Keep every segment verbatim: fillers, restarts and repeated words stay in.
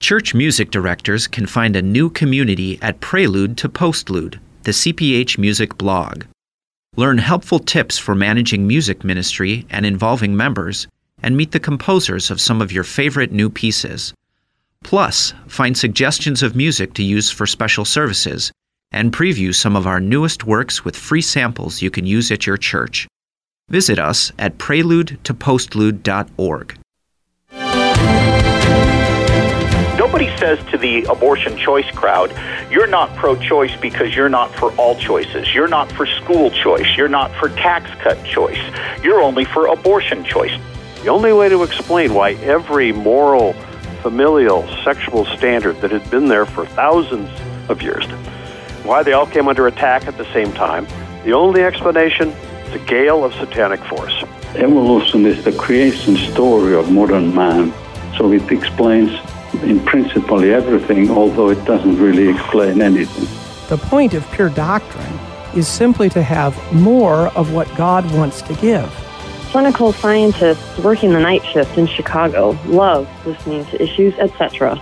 Church music directors can find a new community at Prelude to Postlude, the C P H Music blog. Learn helpful tips for managing music ministry and involving members, and meet the composers of some of your favorite new pieces. Plus, find suggestions of music to use for special services, and preview some of our newest works with free samples you can use at your church. Visit us at prelude to postlude dot org. Nobody says to the abortion choice crowd, you're not pro-choice because you're not for all choices. You're not for school choice. You're not for tax cut choice. You're only for abortion choice. The only way to explain why every moral, familial, sexual standard that had been there for thousands of years, why they all came under attack at the same time, the only explanation is a gale of satanic force. Evolution is the creation story of modern man, so it explains in principle everything, although it doesn't really explain anything. The point of pure doctrine is simply to have more of what God wants to give. Clinical scientists working the night shift in Chicago love listening to Issues, et cetera.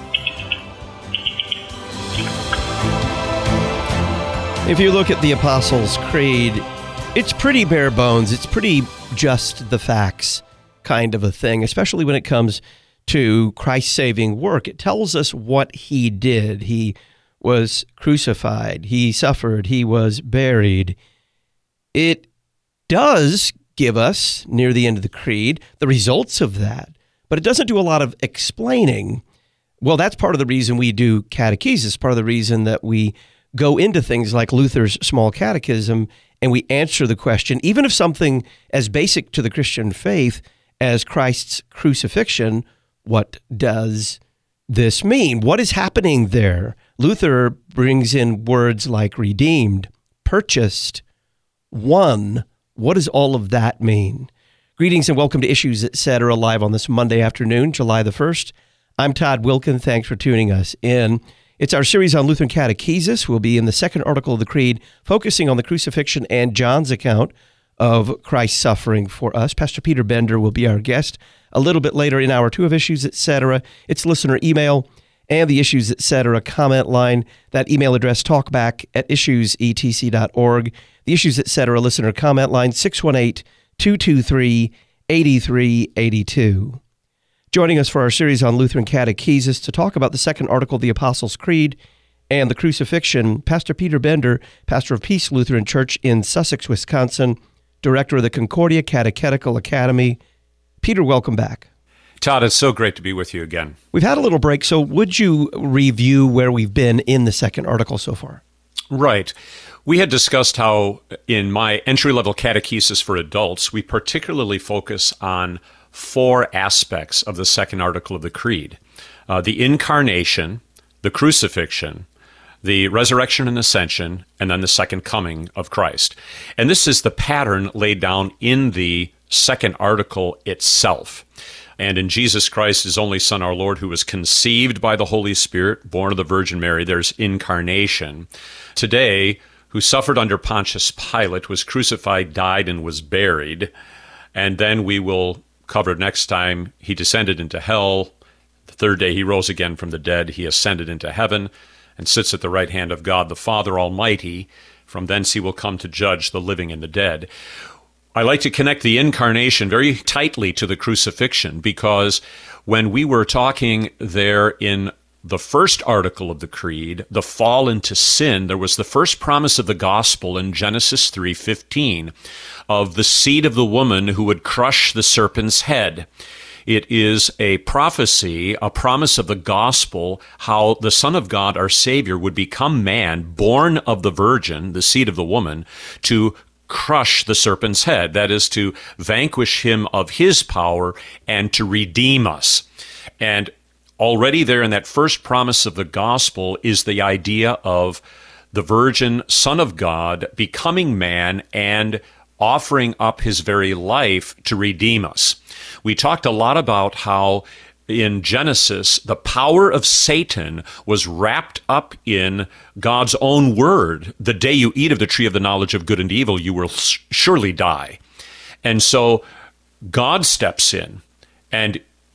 If you look at the Apostles' Creed, it's pretty bare bones. It's pretty just the facts kind of a thing, especially when it comes to Christ's saving work. It tells us what he did. He was crucified. He suffered. He was buried. It does give us, near the end of the Creed, the results of that, but it doesn't do a lot of explaining. Well, that's part of the reason we do catechesis, part of the reason that we go into things like Luther's Small Catechism and we answer the question, even if something as basic to the Christian faith as Christ's crucifixion, what does this mean? What is happening there? Luther brings in words like redeemed, purchased, won. What does all of that mean? Greetings and welcome to Issues, et cetera, live on this Monday afternoon, July the first. I'm Todd Wilkin. Thanks for tuning us in. It's our series on Lutheran catechesis. We'll be in the second article of the Creed, focusing on the crucifixion and John's account of Christ's suffering for us. Pastor Peter Bender will be our guest a little bit later in hour two of Issues, et cetera. It's listener email and the Issues, et cetera comment line. That email address, talkback at issues e t c dot org. The Issues, et cetera listener comment line, six one eight, two two three, eight three eight two. Joining us for our series on Lutheran catechesis to talk about the second article of the Apostles' Creed and the crucifixion, Pastor Peter Bender, pastor of Peace Lutheran Church in Sussex, Wisconsin, director of the Concordia Catechetical Academy. Peter, welcome back. Todd, it's so great to be with you again. We've had a little break, so would you review where we've been in the second article so far? Right. We had discussed how in my entry-level catechesis for adults, we particularly focus on four aspects of the second article of the Creed. Uh, the incarnation, the crucifixion, the resurrection and ascension, and then the second coming of Christ. And this is the pattern laid down in the second article itself. And in Jesus Christ, his only Son, our Lord, who was conceived by the Holy Spirit, born of the Virgin Mary, there's incarnation. Today, who suffered under Pontius Pilate, was crucified, died, and was buried. And then we will cover next time, he descended into hell. The third day he rose again from the dead. He ascended into heaven and sits at the right hand of God the Father Almighty. From thence he will come to judge the living and the dead. I like to connect the incarnation very tightly to the crucifixion, because when we were talking there in the first article of the Creed, the fall into sin, there was the first promise of the gospel in Genesis three fifteen of the seed of the woman who would crush the serpent's head. It is a prophecy, a promise of the gospel, how the Son of God, our Savior, would become man, born of the virgin, the seed of the woman, to crush the serpent's head. That is, to vanquish him of his power and to redeem us. And already there in that first promise of the gospel is the idea of the virgin Son of God becoming man and offering up his very life to redeem us. We talked a lot about how in Genesis, the power of Satan was wrapped up in God's own word. The day you eat of the tree of the knowledge of good and evil, you will surely die. And so God steps in and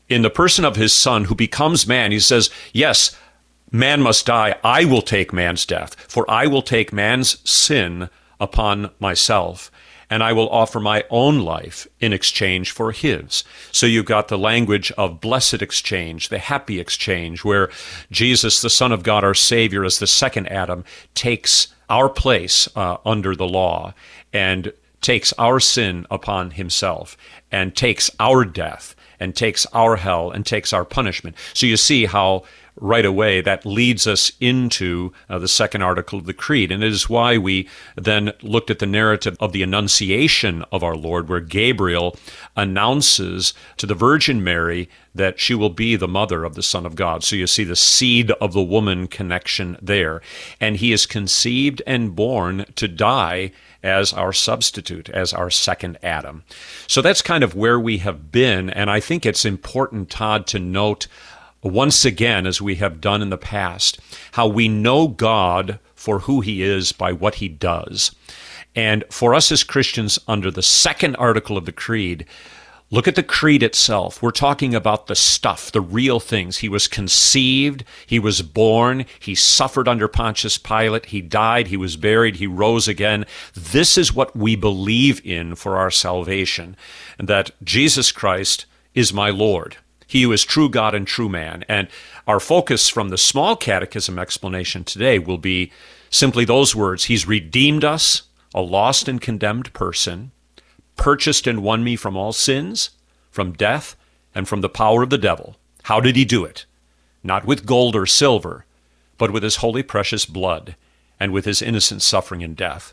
in the person of his Son who becomes man. He says, yes, man must die. I will take man's death, for I will take man's sin upon myself, and I will offer my own life in exchange for his. So you've got the language of blessed exchange, the happy exchange, where Jesus, the Son of God, our Savior, as the second Adam, takes our place uh, under the law and takes our sin upon himself and takes our death and takes our hell and takes our punishment. So you see how right away that leads us into uh, the second article of the Creed. And it is why we then looked at the narrative of the Annunciation of our Lord, where Gabriel announces to the Virgin Mary that she will be the mother of the Son of God. So you see the seed of the woman connection there. And he is conceived and born to die as our substitute, as our second Adam. So that's kind of where we have been, and I think it's important, Todd, to note once again, as we have done in the past, how we know God for who he is by what he does. And for us as Christians, under the second article of the Creed, look at the Creed itself. We're talking about the stuff, the real things. He was conceived, he was born, he suffered under Pontius Pilate, he died, he was buried, he rose again. This is what we believe in for our salvation, that Jesus Christ is my Lord. He who is true God and true man. And our focus from the small catechism explanation today will be simply those words. He's redeemed us, a lost and condemned person, purchased and won me from all sins, from death, and from the power of the devil. How did he do it? Not with gold or silver, but with his holy precious blood and with his innocent suffering and death.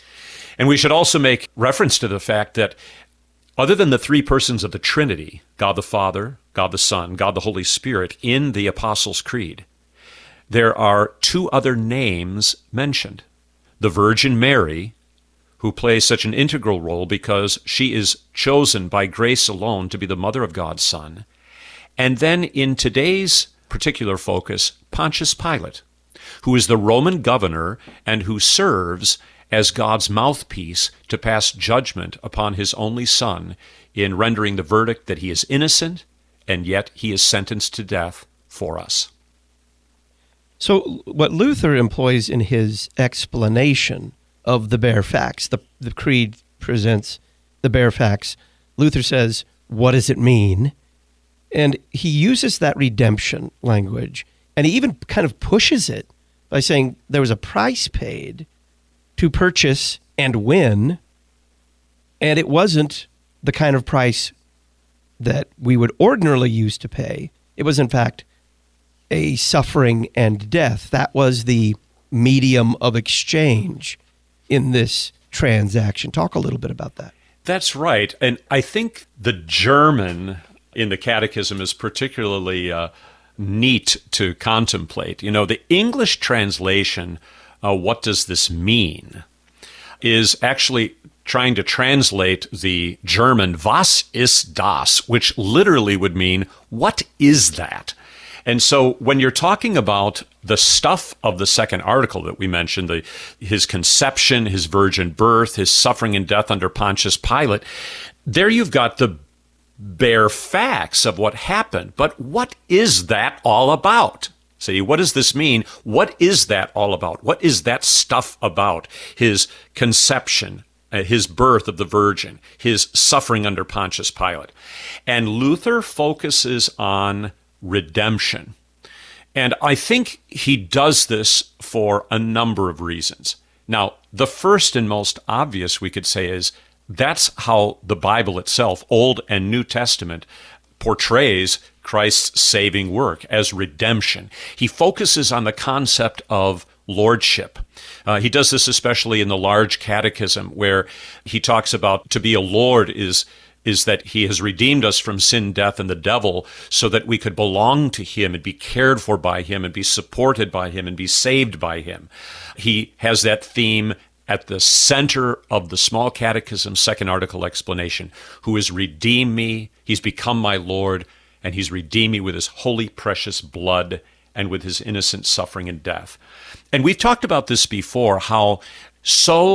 And we should also make reference to the fact that other than the three persons of the Trinity, God the Father, God the Son, God the Holy Spirit, in the Apostles' Creed, there are two other names mentioned. The Virgin Mary, who plays such an integral role because she is chosen by grace alone to be the mother of God's Son. And then in today's particular focus, Pontius Pilate, who is the Roman governor and who serves as God's mouthpiece to pass judgment upon his only Son in rendering the verdict that he is innocent, and yet he is sentenced to death for us. So what Luther employs in his explanation of the bare facts, the, the Creed presents the bare facts, Luther says, what does it mean? And he uses that redemption language, and he even kind of pushes it by saying there was a price paid to purchase and win, and it wasn't the kind of price that we would ordinarily use to pay. It was, in fact, a suffering and death. That was the medium of exchange in this transaction. Talk a little bit about that. That's right. And I think the German in the Catechism is particularly uh, neat to contemplate. You know, the English translation, uh, what does this mean, is actually trying to translate the German "Was ist das?", which literally would mean, what is that? And so when you're talking about the stuff of the second article that we mentioned, the, his conception, his virgin birth, his suffering and death under Pontius Pilate, there you've got the bare facts of what happened. But what is that all about? See, what does this mean? What is that all about? What is that stuff about? His conception, uh, his birth of the Virgin, his suffering under Pontius Pilate. And Luther focuses on redemption. And I think he does this for a number of reasons. Now, the first and most obvious we could say is that's how the Bible itself, Old and New Testament, portrays Christ's saving work as redemption. He focuses on the concept of lordship. Uh, he does this especially in the Large Catechism, where he talks about to be a lord is is that he has redeemed us from sin, death, and the devil so that we could belong to him and be cared for by him and be supported by him and be saved by him. He has that theme at the center of the Small Catechism, second article explanation, who has redeemed me, he's become my Lord, and he's redeemed me with his holy, precious blood and with his innocent suffering and death. And we've talked about this before, how so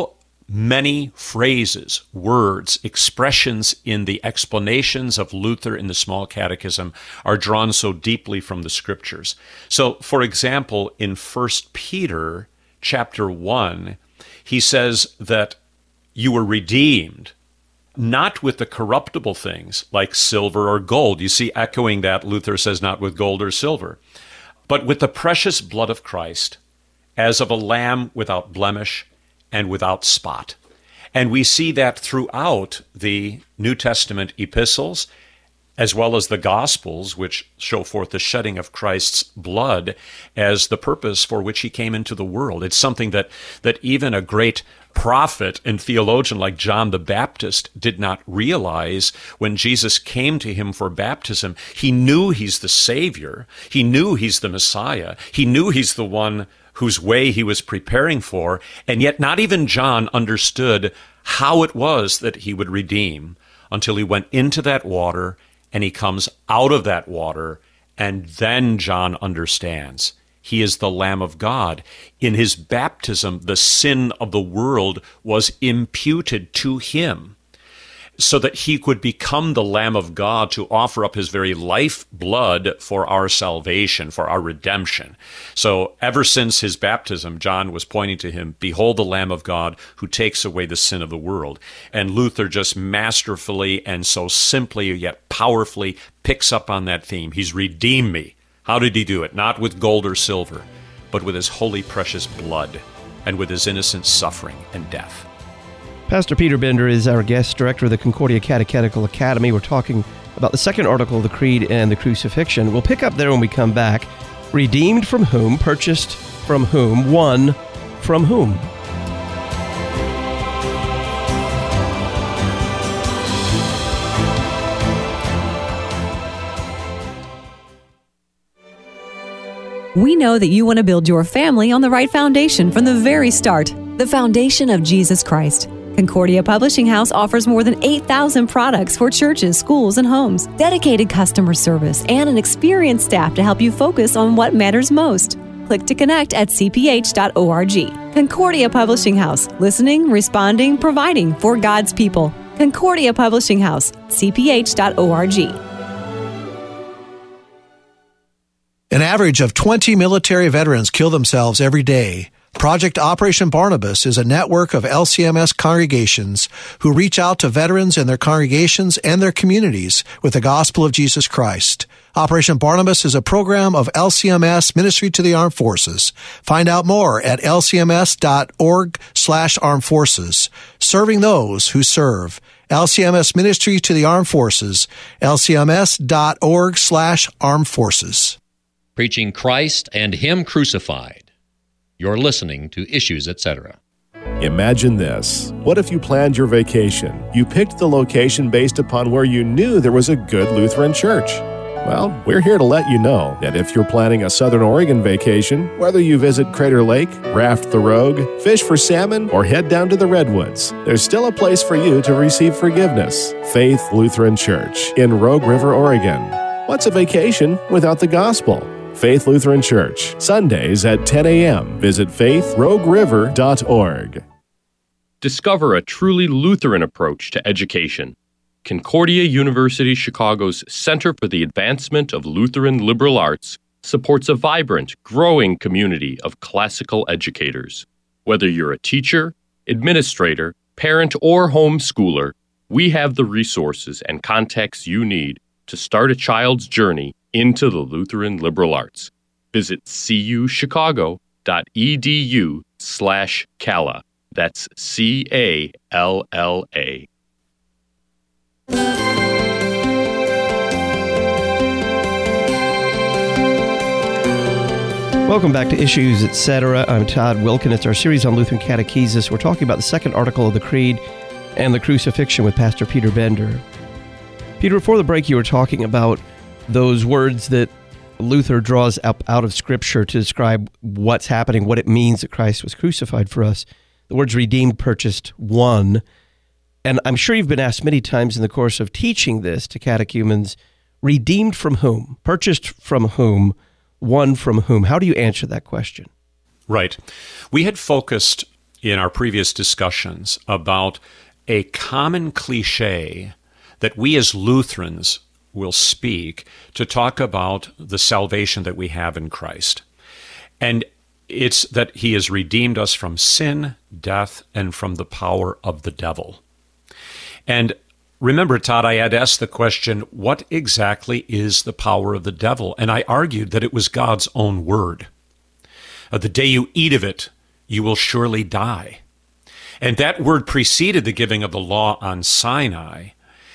many phrases, words, expressions in the explanations of Luther in the Small Catechism are drawn so deeply from the Scriptures. So, for example, in First Peter chapter one, he says that you were redeemed, not with the corruptible things like silver or gold. You see, echoing that, Luther says not with gold or silver, but with the precious blood of Christ, as of a lamb without blemish and without spot. And we see that throughout the New Testament epistles, as well as the Gospels, which show forth the shedding of Christ's blood as the purpose for which he came into the world. It's something that, that even a great prophet and theologian like John the Baptist did not realize when Jesus came to him for baptism. He knew he's the Savior. He knew he's the Messiah. He knew he's the one whose way he was preparing for, and yet not even John understood how it was that he would redeem until he went into that water and he comes out of that water, and then John understands. He is the Lamb of God. In his baptism, the sin of the world was imputed to him, so that he could become the Lamb of God to offer up his very life blood for our salvation, for our redemption. So ever since his baptism, John was pointing to him, behold the Lamb of God who takes away the sin of the world. And Luther just masterfully and so simply yet powerfully picks up on that theme. He's redeemed me. How did he do it? Not with gold or silver, but with his holy precious blood and with his innocent suffering and death. Pastor Peter Bender is our guest, director of the Concordia Catechetical Academy. We're talking about the second article of the Creed and the crucifixion. We'll pick up there when we come back. Redeemed from whom? Purchased from whom? Won from whom? We know that you want to build your family on the right foundation from the very start, the foundation of Jesus Christ. Concordia Publishing House offers more than eight thousand products for churches, schools, and homes, dedicated customer service, and an experienced staff to help you focus on what matters most. Click to connect at c p h dot org. Concordia Publishing House, listening, responding, providing for God's people. Concordia Publishing House, c p h dot org. An average of twenty military veterans kill themselves every day. Project Operation Barnabas is a network of L C M S congregations who reach out to veterans and their congregations and their communities with the gospel of Jesus Christ. Operation Barnabas is a program of L C M S Ministry to the Armed Forces. Find out more at l c m s dot org slash armed forces. Serving those who serve. L C M S Ministry to the Armed Forces. l c m s dot org slash armed forces. Preaching Christ and Him crucified. You're listening to Issues, et cetera. Imagine this. What if you planned your vacation? You picked the location based upon where you knew there was a good Lutheran church. Well, we're here to let you know that if you're planning a Southern Oregon vacation, whether you visit Crater Lake, raft the Rogue, fish for salmon, or head down to the Redwoods, there's still a place for you to receive forgiveness. Faith Lutheran Church in Rogue River, Oregon. What's a vacation without the gospel? Faith Lutheran Church, Sundays at ten a.m. Visit faith rogue river dot org. Discover a truly Lutheran approach to education. Concordia University Chicago's Center for the Advancement of Lutheran Liberal Arts supports a vibrant, growing community of classical educators. Whether you're a teacher, administrator, parent, or homeschooler, we have the resources and contacts you need to start a child's journey into the Lutheran liberal arts. Visit c u chicago dot e d u slash calla. That's C A L L A. Welcome back to Issues, et cetera. I'm Todd Wilkin. It's our series on Lutheran catechesis. We're talking about the second article of the Creed and the crucifixion with Pastor Peter Bender. Peter, before the break, you were talking about those words that Luther draws up out of Scripture to describe what's happening, what it means that Christ was crucified for us. The words redeemed, purchased, won. And I'm sure you've been asked many times in the course of teaching this to catechumens, redeemed from whom? Purchased from whom? Won from whom? How do you answer that question? Right. We had focused in our previous discussions about a common cliche that we as Lutherans will speak to talk about the salvation that we have in Christ. And it's that he has redeemed us from sin, death, and from the power of the devil. And remember, Todd, I had asked the question, what exactly is the power of the devil? And I argued that it was God's own word. Uh, the day you eat of it, you will surely die. And that word preceded the giving of the law on Sinai,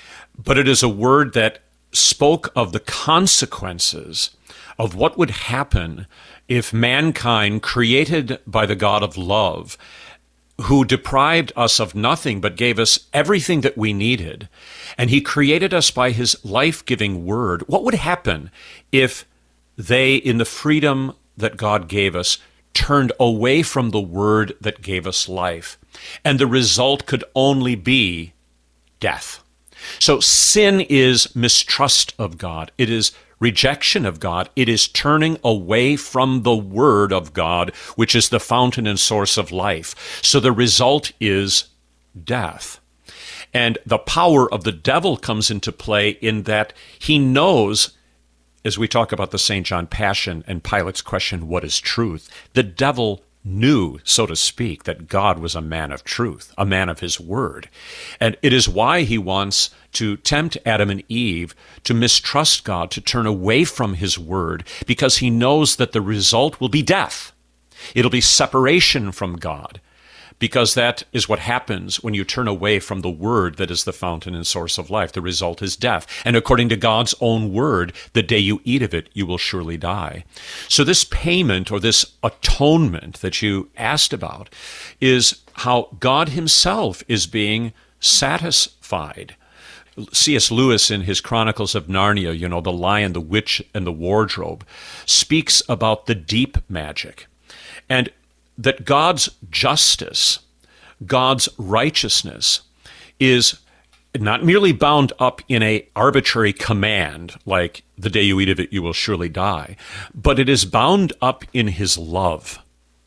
but it is a word that spoke of the consequences of what would happen if mankind, created by the God of love, who deprived us of nothing but gave us everything that we needed, and he created us by his life-giving word, what would happen if they, in the freedom that God gave us, turned away from the word that gave us life? And the result could only be death. So sin is mistrust of God. It is rejection of God. It is turning away from the Word of God, which is the fountain and source of life. So the result is death. And the power of the devil comes into play in that he knows, as we talk about the Saint John Passion and Pilate's question, what is truth? The devil knew, so to speak, that God was a man of truth, a man of his word. And it is why he wants to tempt Adam and Eve to mistrust God, to turn away from his word, because he knows that the result will be death. It'll be separation from God, because that is what happens when you turn away from the word that is the fountain and source of life. The result is death. And according to God's own word, the day you eat of it, you will surely die. So this payment or this atonement that you asked about is how God himself is being satisfied. C S Lewis, in his Chronicles of Narnia, you know, the Lion, the Witch, and the Wardrobe, speaks about the deep magic. And that God's justice, God's righteousness, is not merely bound up in an arbitrary command, like the day you eat of it, you will surely die, but it is bound up in his love.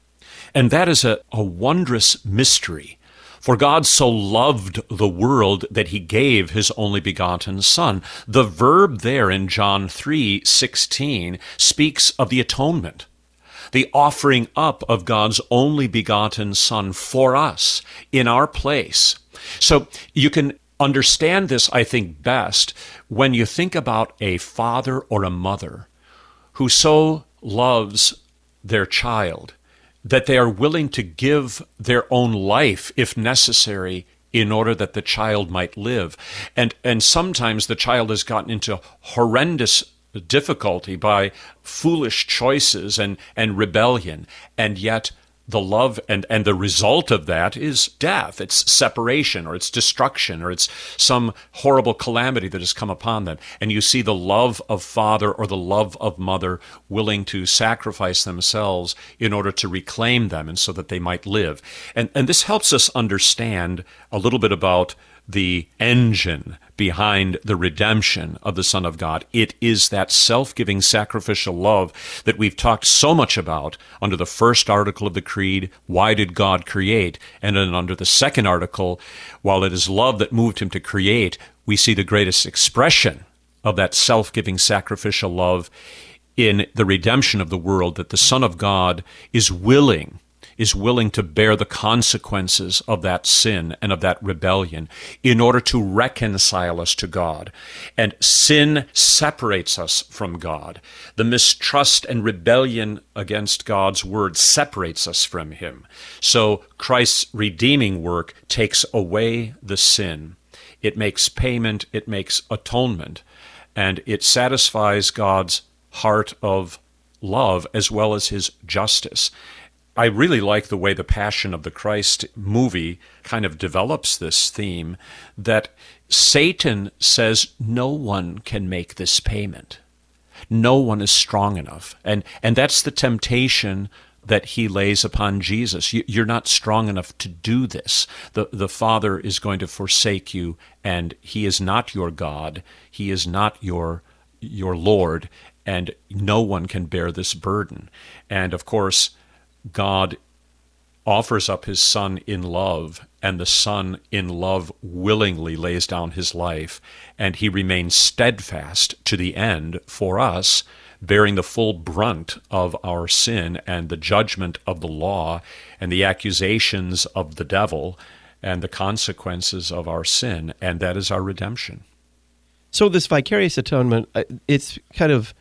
And that is a, a wondrous mystery. For God so loved the world that he gave his only begotten Son. The verb there in John three sixteen speaks of the atonement, the offering up of God's only begotten Son for us in our place. So you can understand this, I think, best when you think about a father or a mother who so loves their child that they are willing to give their own life, if necessary, in order that the child might live. And, and sometimes the child has gotten into horrendous difficulty by foolish choices and, and rebellion, and yet the love and, and the result of that is death. It's separation, or it's destruction, or it's some horrible calamity that has come upon them. And you see the love of father or the love of mother willing to sacrifice themselves in order to reclaim them and so that they might live. And, and this helps us understand a little bit about the engine behind the redemption of the Son of God. It is that self-giving sacrificial love that we've talked so much about under the first article of the Creed, why did God create? And then under the second article, while it is love that moved him to create, we see the greatest expression of that self-giving sacrificial love in the redemption of the world, that the Son of God is willing is willing to bear the consequences of that sin and of that rebellion in order to reconcile us to God. And sin separates us from God. The mistrust and rebellion against God's word separates us from him. So Christ's redeeming work takes away the sin. It makes payment, it makes atonement, and it satisfies God's heart of love as well as his justice. I really like the way the Passion of the Christ movie kind of develops this theme, that Satan says no one can make this payment. No one is strong enough. And, and that's the temptation that he lays upon Jesus. You, you're not strong enough to do this. The, the Father is going to forsake you, and he is not your God. He is not your, your Lord, and no one can bear this burden. And of course, God offers up his Son in love, and the Son in love willingly lays down his life, and he remains steadfast to the end for us, bearing the full brunt of our sin and the judgment of the law and the accusations of the devil and the consequences of our sin, and that is our redemption. So this vicarious atonement, it's kind of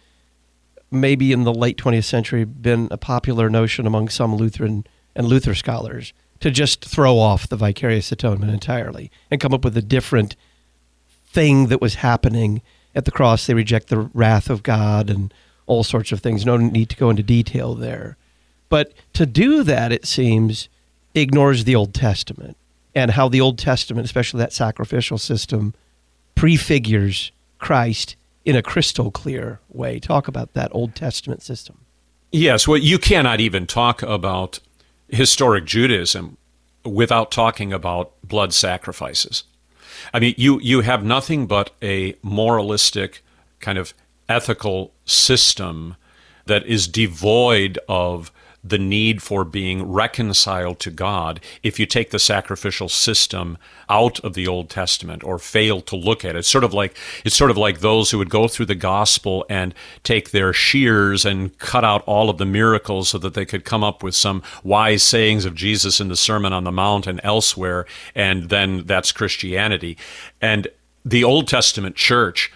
maybe in the late twentieth century been a popular notion among some Lutheran and Luther scholars to just throw off the vicarious atonement entirely and come up with a different thing that was happening at the cross. They reject the wrath of God and all sorts of things. No need to go into detail there. But to do that, it seems, ignores the Old Testament and how the Old Testament, especially that sacrificial system, prefigures Christ in a crystal clear way. Talk about that Old Testament system. Yes, well, you cannot even talk about historic Judaism without talking about blood sacrifices. I mean, you, you have nothing but a moralistic kind of ethical system that is devoid of the need for being reconciled to God if you take the sacrificial system out of the Old Testament or fail to look at it. It's sort of like it's sort of like those who would go through the gospel and take their shears and cut out all of the miracles so that they could come up with some wise sayings of Jesus in the Sermon on the Mount and elsewhere, and then that's Christianity. And the Old Testament church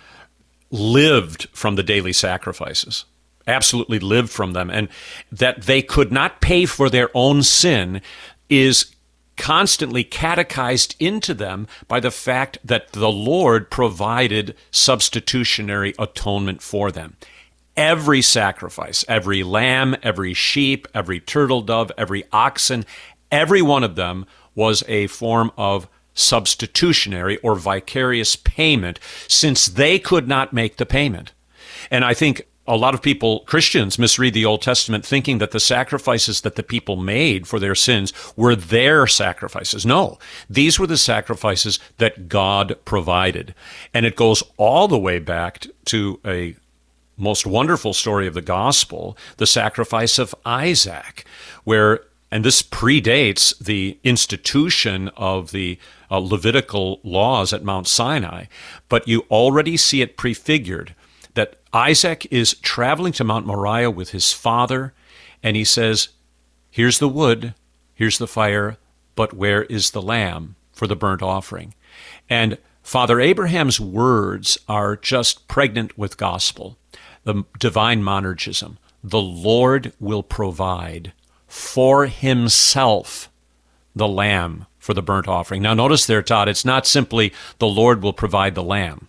lived from the daily sacrifices. Absolutely lived from them, and that they could not pay for their own sin is constantly catechized into them by the fact that the Lord provided substitutionary atonement for them. Every sacrifice, every lamb, every sheep, every turtle dove, every oxen, every one of them was a form of substitutionary or vicarious payment, since they could not make the payment. And I think a lot of people, Christians, misread the Old Testament thinking that the sacrifices that the people made for their sins were their sacrifices. No, these were the sacrifices that God provided. And it goes all the way back to a most wonderful story of the gospel, the sacrifice of Isaac, where, and this predates the institution of the uh, Levitical laws at Mount Sinai, but you already see it prefigured that Isaac is traveling to Mount Moriah with his father, and he says, here's the wood, here's the fire, but where is the lamb for the burnt offering? And Father Abraham's words are just pregnant with gospel, the divine monergism. The Lord will provide for himself the lamb for the burnt offering. Now notice there, Todd, it's not simply the Lord will provide the lamb,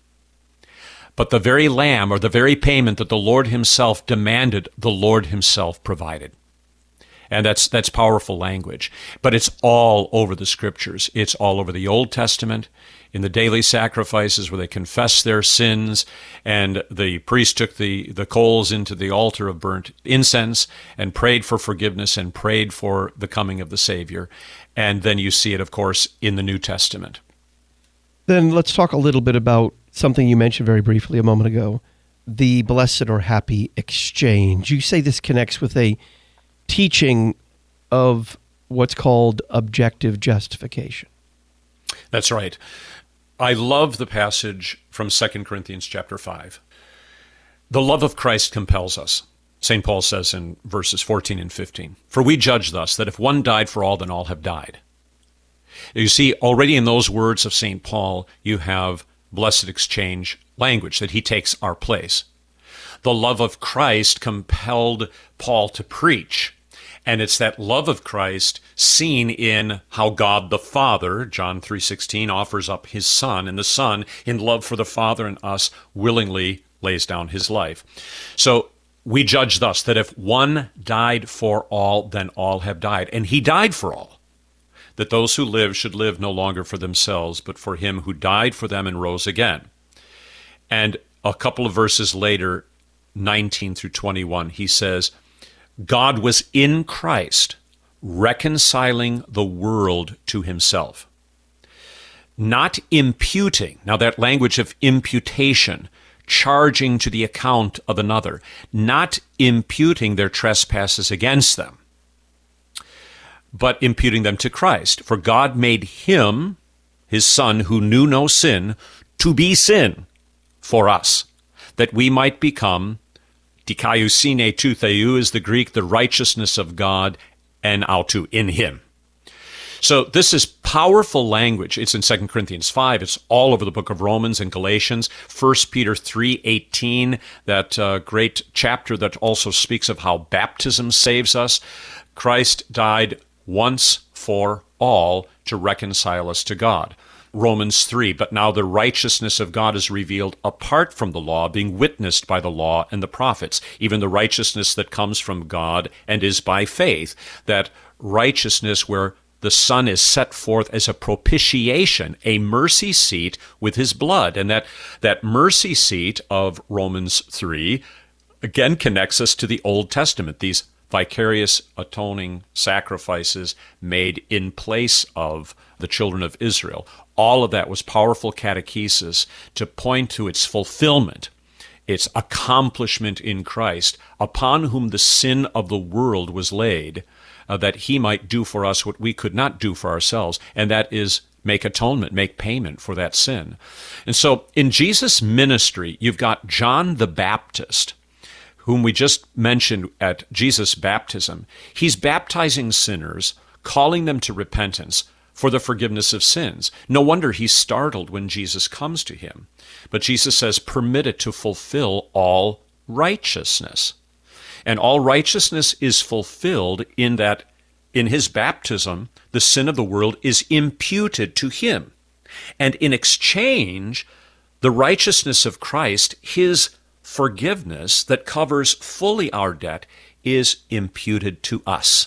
but the very lamb or the very payment that the Lord himself demanded, the Lord himself provided. And that's that's powerful language. But it's all over the Scriptures. It's all over the Old Testament, in the daily sacrifices where they confessed their sins, and the priest took the, the coals into the altar of burnt incense and prayed for forgiveness and prayed for the coming of the Savior. And then you see it, of course, in the New Testament. Then let's talk a little bit about something you mentioned very briefly a moment ago, the blessed or happy exchange. You say this connects with a teaching of what's called objective justification. That's right. I love the passage from Second Corinthians chapter five. The love of Christ compels us, Saint Paul says in verses fourteen and fifteen. For we judge thus, that if one died for all, then all have died. You see, already in those words of Saint Paul, you have blessed exchange language, that he takes our place. The love of Christ compelled Paul to preach, and it's that love of Christ seen in how God the Father, John three sixteen, offers up his Son, and the Son, in love for the Father and us, willingly lays down his life. So we judge thus, that if one died for all, then all have died. And he died for all, that those who live should live no longer for themselves, but for him who died for them and rose again. And a couple of verses later, nineteen through twenty-one, he says, God was in Christ, reconciling the world to himself, not imputing. Now that language of imputation, charging to the account of another, not imputing their trespasses against them, but imputing them to Christ. For God made him, his Son, who knew no sin, to be sin for us, that we might become, dikaiosine tou theou is the Greek, the righteousness of God, and autou, in him. So this is powerful language. It's in Second Corinthians five. It's all over the book of Romans and Galatians. First Peter three eighteen, that uh, great chapter that also speaks of how baptism saves us. Christ died once for all to reconcile us to God. Romans three, but now the righteousness of God is revealed apart from the law, being witnessed by the law and the prophets, even the righteousness that comes from God and is by faith, that righteousness where the Son is set forth as a propitiation, a mercy seat with his blood. And that, that mercy seat of Romans three, again, connects us to the Old Testament, these vicarious atoning sacrifices made in place of the children of Israel. All of that was powerful catechesis to point to its fulfillment, its accomplishment in Christ, upon whom the sin of the world was laid, Uh, that he might do for us what we could not do for ourselves, and that is make atonement, make payment for that sin. And so in Jesus' ministry, you've got John the Baptist, whom we just mentioned at Jesus' baptism. He's baptizing sinners, calling them to repentance for the forgiveness of sins. No wonder he's startled when Jesus comes to him. But Jesus says, permit it to fulfill all righteousness. And all righteousness is fulfilled in that in his baptism, the sin of the world is imputed to him. And in exchange, the righteousness of Christ, his forgiveness that covers fully our debt, is imputed to us.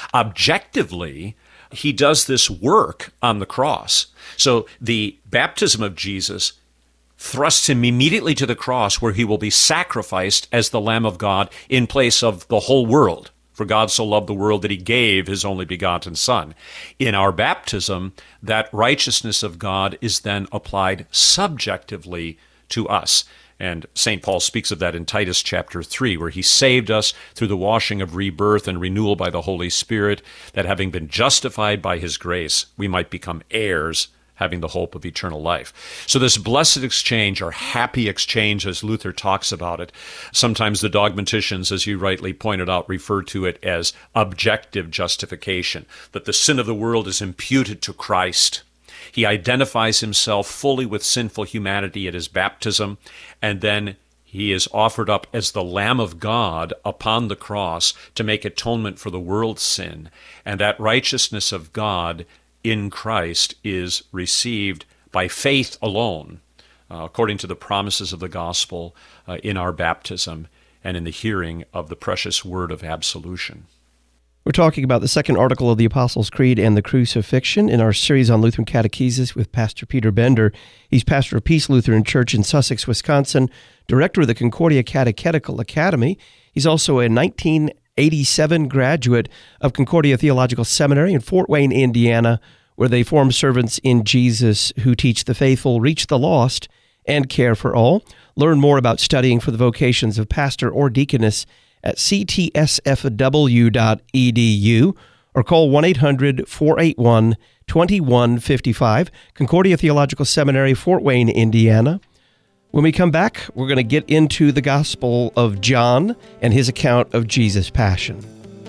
Objectively, he does this work on the cross. So the baptism of Jesus thrusts him immediately to the cross, where he will be sacrificed as the Lamb of God in place of the whole world. For God so loved the world that he gave his only begotten Son. In our baptism, that righteousness of God is then applied subjectively to us. And Saint Paul speaks of that in Titus chapter three, where he saved us through the washing of rebirth and renewal by the Holy Spirit, that having been justified by his grace, we might become heirs, having the hope of eternal life. So this blessed exchange, or happy exchange, as Luther talks about it, sometimes the dogmaticians, as you rightly pointed out, refer to it as objective justification, that the sin of the world is imputed to Christ. He identifies himself fully with sinful humanity at his baptism, and then he is offered up as the Lamb of God upon the cross to make atonement for the world's sin, and that righteousness of God in Christ is received by faith alone, uh, according to the promises of the gospel uh, in our baptism and in the hearing of the precious word of absolution. We're talking about the second article of the Apostles' Creed and the Crucifixion in our series on Lutheran Catechesis with Pastor Peter Bender. He's pastor of Peace Lutheran Church in Sussex, Wisconsin, director of the Concordia Catechetical Academy. He's also a nineteen eighty-seven graduate of Concordia Theological Seminary in Fort Wayne, Indiana, where they form servants in Jesus who teach the faithful, reach the lost, and care for all. Learn more about studying for the vocations of pastor or deaconess at c t s f w dot e d u or call one eight hundred, four eight one, two one five five, Concordia Theological Seminary, Fort Wayne, Indiana. When we come back, we're going to get into the Gospel of John and his account of Jesus' passion.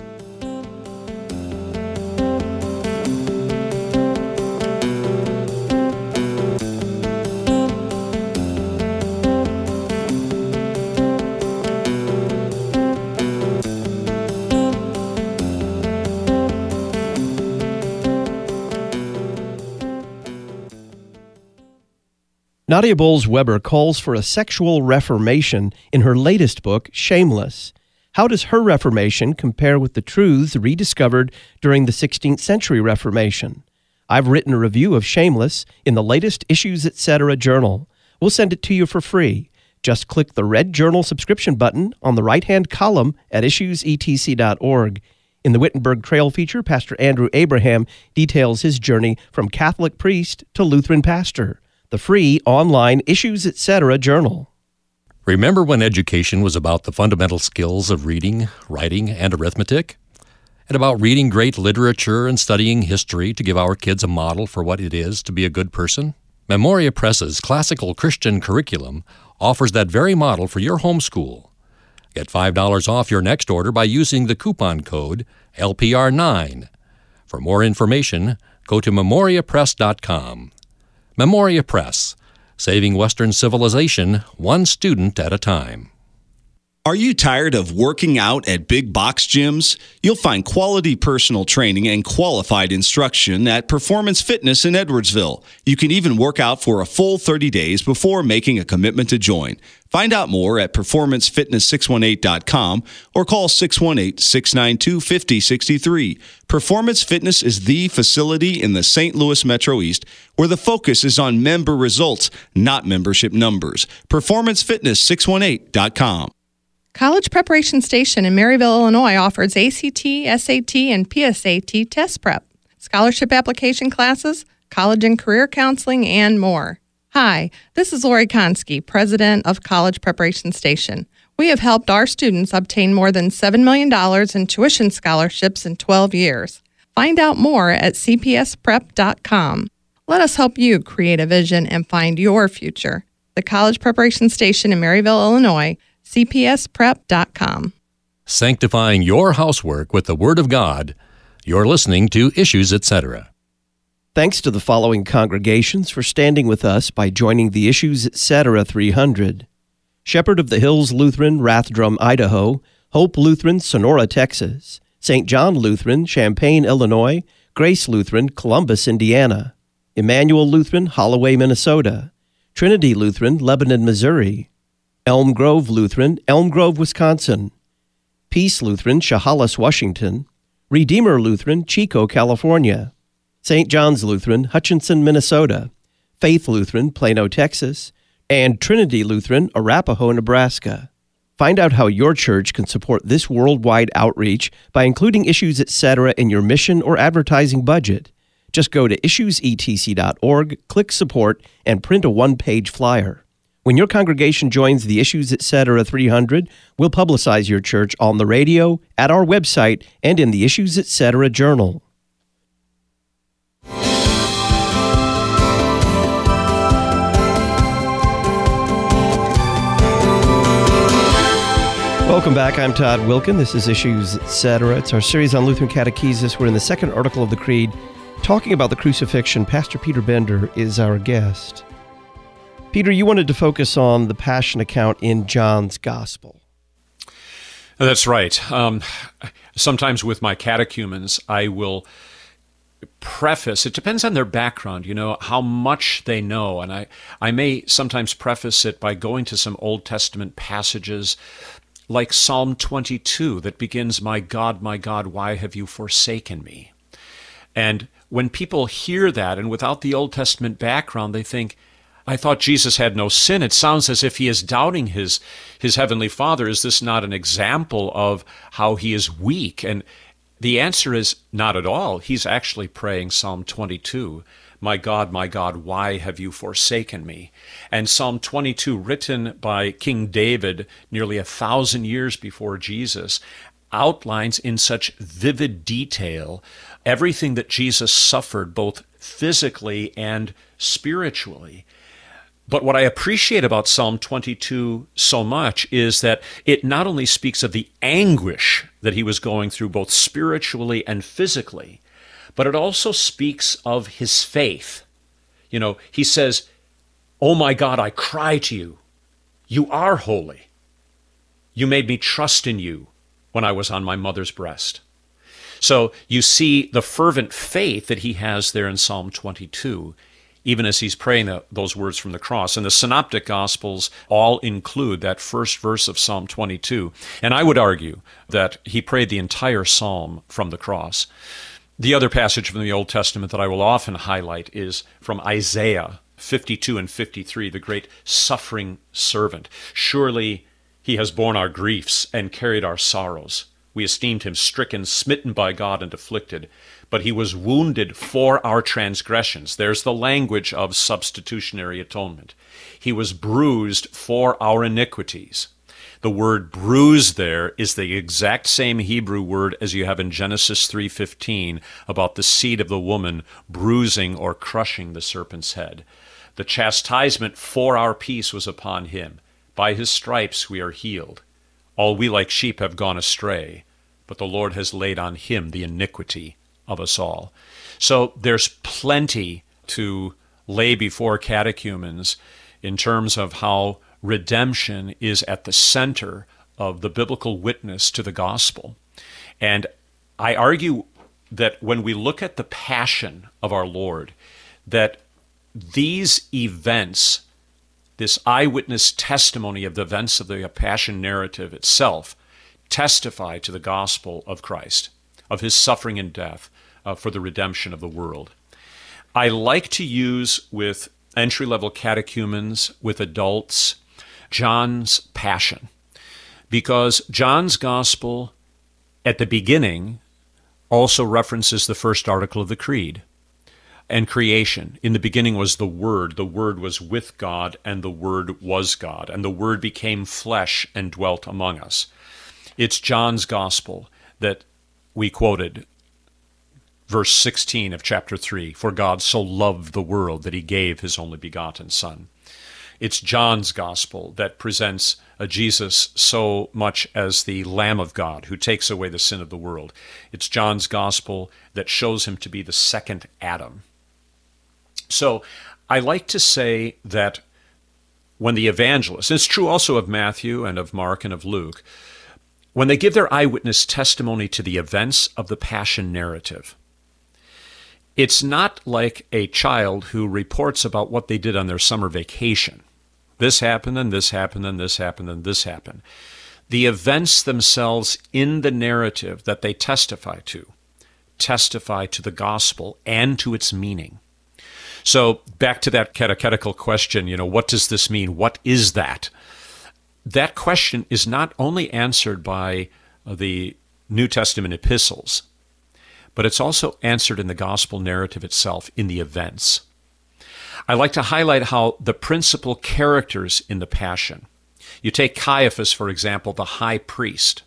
Nadia Bolz-Weber calls for a sexual reformation in her latest book, Shameless. How does her reformation compare with the truths rediscovered during the sixteenth century Reformation? I've written a review of Shameless in the latest Issues Etc. journal. We'll send it to you for free. Just click the red journal subscription button on the right-hand column at issues e t c dot org. In the Wittenberg Trail feature, Pastor Andrew Abraham details his journey from Catholic priest to Lutheran pastor. The free online Issues Etc. journal. Remember when education was about the fundamental skills of reading, writing, and arithmetic? and about reading great literature and studying history to give our kids a model for what it is to be a good person? Memoria Press's classical Christian curriculum offers that very model for your homeschool. Get five dollars off your next order by using the coupon code L P R nine. For more information, go to memoria press dot com. Memoria Press, saving Western civilization one student at a time. Are you tired of working out at big box gyms? You'll find quality personal training and qualified instruction at Performance Fitness in Edwardsville. You can even work out for a full thirty days before making a commitment to join. Find out more at performance fitness six one eight dot com or call six one eight, six nine two, five zero six three. Performance Fitness is the facility in the Saint Louis Metro East where the focus is on member results, not membership numbers. performance fitness six one eight dot com. College Preparation Station in Maryville, Illinois offers A C T, S A T, and P S A T test prep, scholarship application classes, college and career counseling, and more. Hi, this is Lori Konski, president of College Preparation Station. We have helped our students obtain more than seven million dollars in tuition scholarships in twelve years. Find out more at c p s prep dot com. Let us help you create a vision and find your future. The College Preparation Station in Maryville, Illinois, c p s prep dot com. Sanctifying your housework with the Word of God. You're listening to Issues, et cetera. Thanks to the following congregations for standing with us by joining the Issues, et cetera three hundred. Shepherd of the Hills Lutheran, Rathdrum, Idaho; Hope Lutheran, Sonora, Texas; Saint John Lutheran, Champaign, Illinois; Grace Lutheran, Columbus, Indiana; Emmanuel Lutheran, Holloway, Minnesota; Trinity Lutheran, Lebanon, Missouri; Elm Grove Lutheran, Elm Grove, Wisconsin; Peace Lutheran, Chehalis, Washington; Redeemer Lutheran, Chico, California; Saint John's Lutheran, Hutchinson, Minnesota; Faith Lutheran, Plano, Texas; and Trinity Lutheran, Arapahoe, Nebraska. Find out how your church can support this worldwide outreach by including Issues, et cetera in your mission or advertising budget. Just go to issues e t c dot org, click Support, and print a one-page flyer. When your congregation joins the Issues, et cetera three hundred, we'll publicize your church on the radio, at our website, and in the Issues, et cetera journal. Welcome back. I'm Todd Wilkin. This is Issues, et cetera. It's our series on Lutheran catechesis. We're in the second article of the Creed, talking about the crucifixion. Pastor Peter Bender is our guest. Peter, you wanted to focus on the Passion account in John's Gospel. That's right. Um, sometimes with my catechumens, I will preface, it depends on their background, you know, how much they know. And I, I may sometimes preface it by going to some Old Testament passages like Psalm twenty-two that begins, "My God, my God, why have you forsaken me?" And when people hear that, and without the Old Testament background, they think, I thought Jesus had no sin. It sounds as if he is doubting his, his heavenly Father. Is this not an example of how he is weak? And the answer is not at all. He's actually praying Psalm twenty-two, "My God, my God, why have you forsaken me?" And Psalm twenty-two, written by King David nearly a thousand years before Jesus, outlines in such vivid detail everything that Jesus suffered, both physically and spiritually. But what I appreciate about Psalm twenty-two so much is that it not only speaks of the anguish that he was going through both spiritually and physically, but it also speaks of his faith. You know, he says, "Oh my God, I cry to you. You are holy. You made me trust in you when I was on my mother's breast." So you see the fervent faith that he has there in Psalm twenty-two, even as he's praying the, those words from the cross. And the Synoptic Gospels all include that first verse of Psalm twenty-two. And I would argue that he prayed the entire psalm from the cross. The other passage from the Old Testament that I will often highlight is from Isaiah fifty-two and fifty-three, the great suffering servant. "Surely he has borne our griefs and carried our sorrows. We esteemed him stricken, smitten by God, and afflicted. But he was wounded for our transgressions." There's the language of substitutionary atonement. "He was bruised for our iniquities. The word bruise there is the exact same Hebrew word as you have in Genesis three fifteen about the seed of the woman bruising or crushing the serpent's head. The chastisement for our peace was upon him. By his stripes we are healed. All we like sheep have gone astray, but the Lord has laid on him the iniquity of us all. So there's plenty to lay before catechumens in terms of how redemption is at the center of the biblical witness to the gospel. And I argue that when we look at the passion of our Lord, that these events, this eyewitness testimony of the events of the passion narrative itself, testify to the gospel of Christ, of his suffering and death uh, for the redemption of the world. I like to use with entry-level catechumens, with adults, John's passion, because John's gospel at the beginning also references the first article of the Creed and creation. In the beginning was the Word, the Word was with God, and the Word was God, and the Word became flesh and dwelt among us. It's John's gospel that we quoted, verse sixteen of chapter three, for God so loved the world that he gave his only begotten Son. It's John's gospel that presents a Jesus so much as the Lamb of God who takes away the sin of the world. It's John's gospel that shows him to be the second Adam. So I like to say that when the evangelists, it's true also of Matthew and of Mark and of Luke, when they give their eyewitness testimony to the events of the passion narrative, it's not like a child who reports about what they did on their summer vacation. This happened, and this happened, and this happened, and this happened. The events themselves in the narrative that they testify to, testify to the gospel and to its meaning. So back to that catechetical question, you know, what does this mean? What is that? That question is not only answered by the New Testament epistles, but it's also answered in the gospel narrative itself, in the events. I like to highlight how the principal characters in the Passion, you take Caiaphas, for example, the high priest.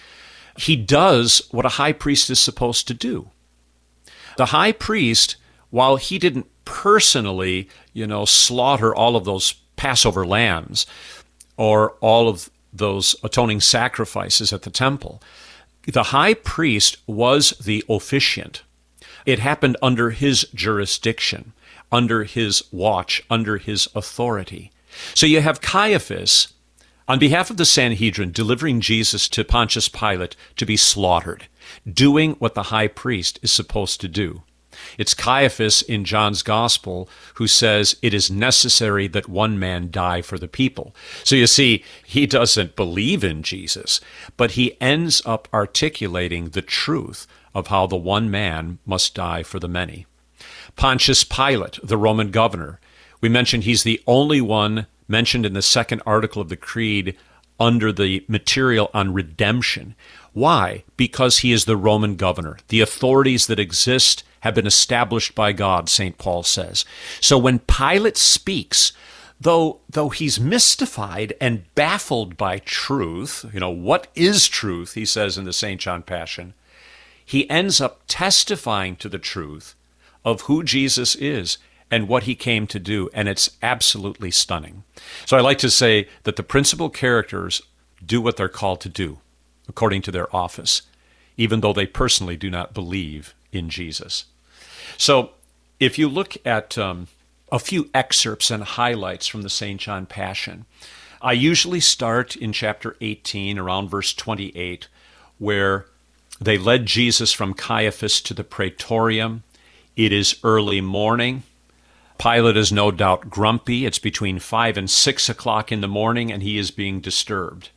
He does what a high priest is supposed to do. The high priest, while he didn't personally, you know, slaughter all of those Passover lambs or all of those atoning sacrifices at the temple, the high priest was the officiant. It happened under his jurisdiction, under his watch, under his authority. So you have Caiaphas, on behalf of the Sanhedrin, delivering Jesus to Pontius Pilate to be slaughtered, doing what the high priest is supposed to do. It's Caiaphas in John's Gospel who says it is necessary that one man die for the people. So you see, he doesn't believe in Jesus, but he ends up articulating the truth of how the one man must die for the many. Pontius Pilate, the Roman governor, we mentioned he's the only one mentioned in the second article of the Creed under the material on redemption. Why? Because he is the Roman governor. The authorities that exist have been established by God, Saint Paul says. So when Pilate speaks, though though he's mystified and baffled by truth, you know, what is truth, he says in the Saint John Passion, he ends up testifying to the truth of who Jesus is and what he came to do, and it's absolutely stunning. So I like to say that the principal characters do what they're called to do, according to their office, even though they personally do not believe in Jesus. So if you look at um, a few excerpts and highlights from the Saint John Passion, I usually start in chapter eighteen, around verse twenty-eight, where they led Jesus from Caiaphas to the praetorium. It is early morning. Pilate is no doubt grumpy. It's between five and six o'clock in the morning, and he is being disturbed.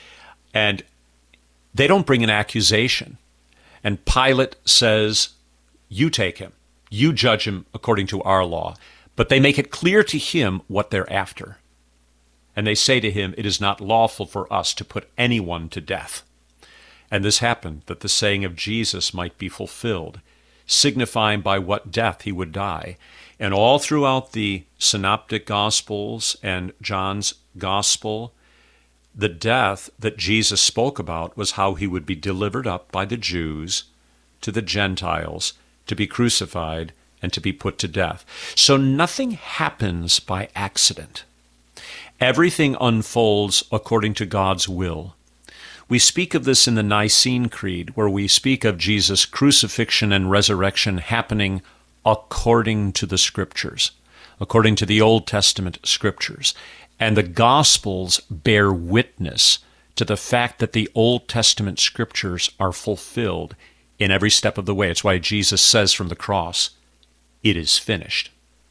And they don't bring an accusation. And Pilate says, you take him. You judge him according to our law. But they make it clear to him what they're after. And they say to him, it is not lawful for us to put anyone to death. And this happened that the saying of Jesus might be fulfilled, signifying by what death he would die. And all throughout the Synoptic Gospels and John's Gospel, the death that Jesus spoke about was how he would be delivered up by the Jews to the Gentiles, to be crucified and to be put to death. So nothing happens by accident. Everything unfolds according to God's will. We speak of this in the Nicene Creed, where we speak of Jesus' crucifixion and resurrection happening according to the Scriptures, according to the Old Testament Scriptures. And the Gospels bear witness to the fact that the Old Testament Scriptures are fulfilled in every step of the way. It's why Jesus says from the cross, "It is finished."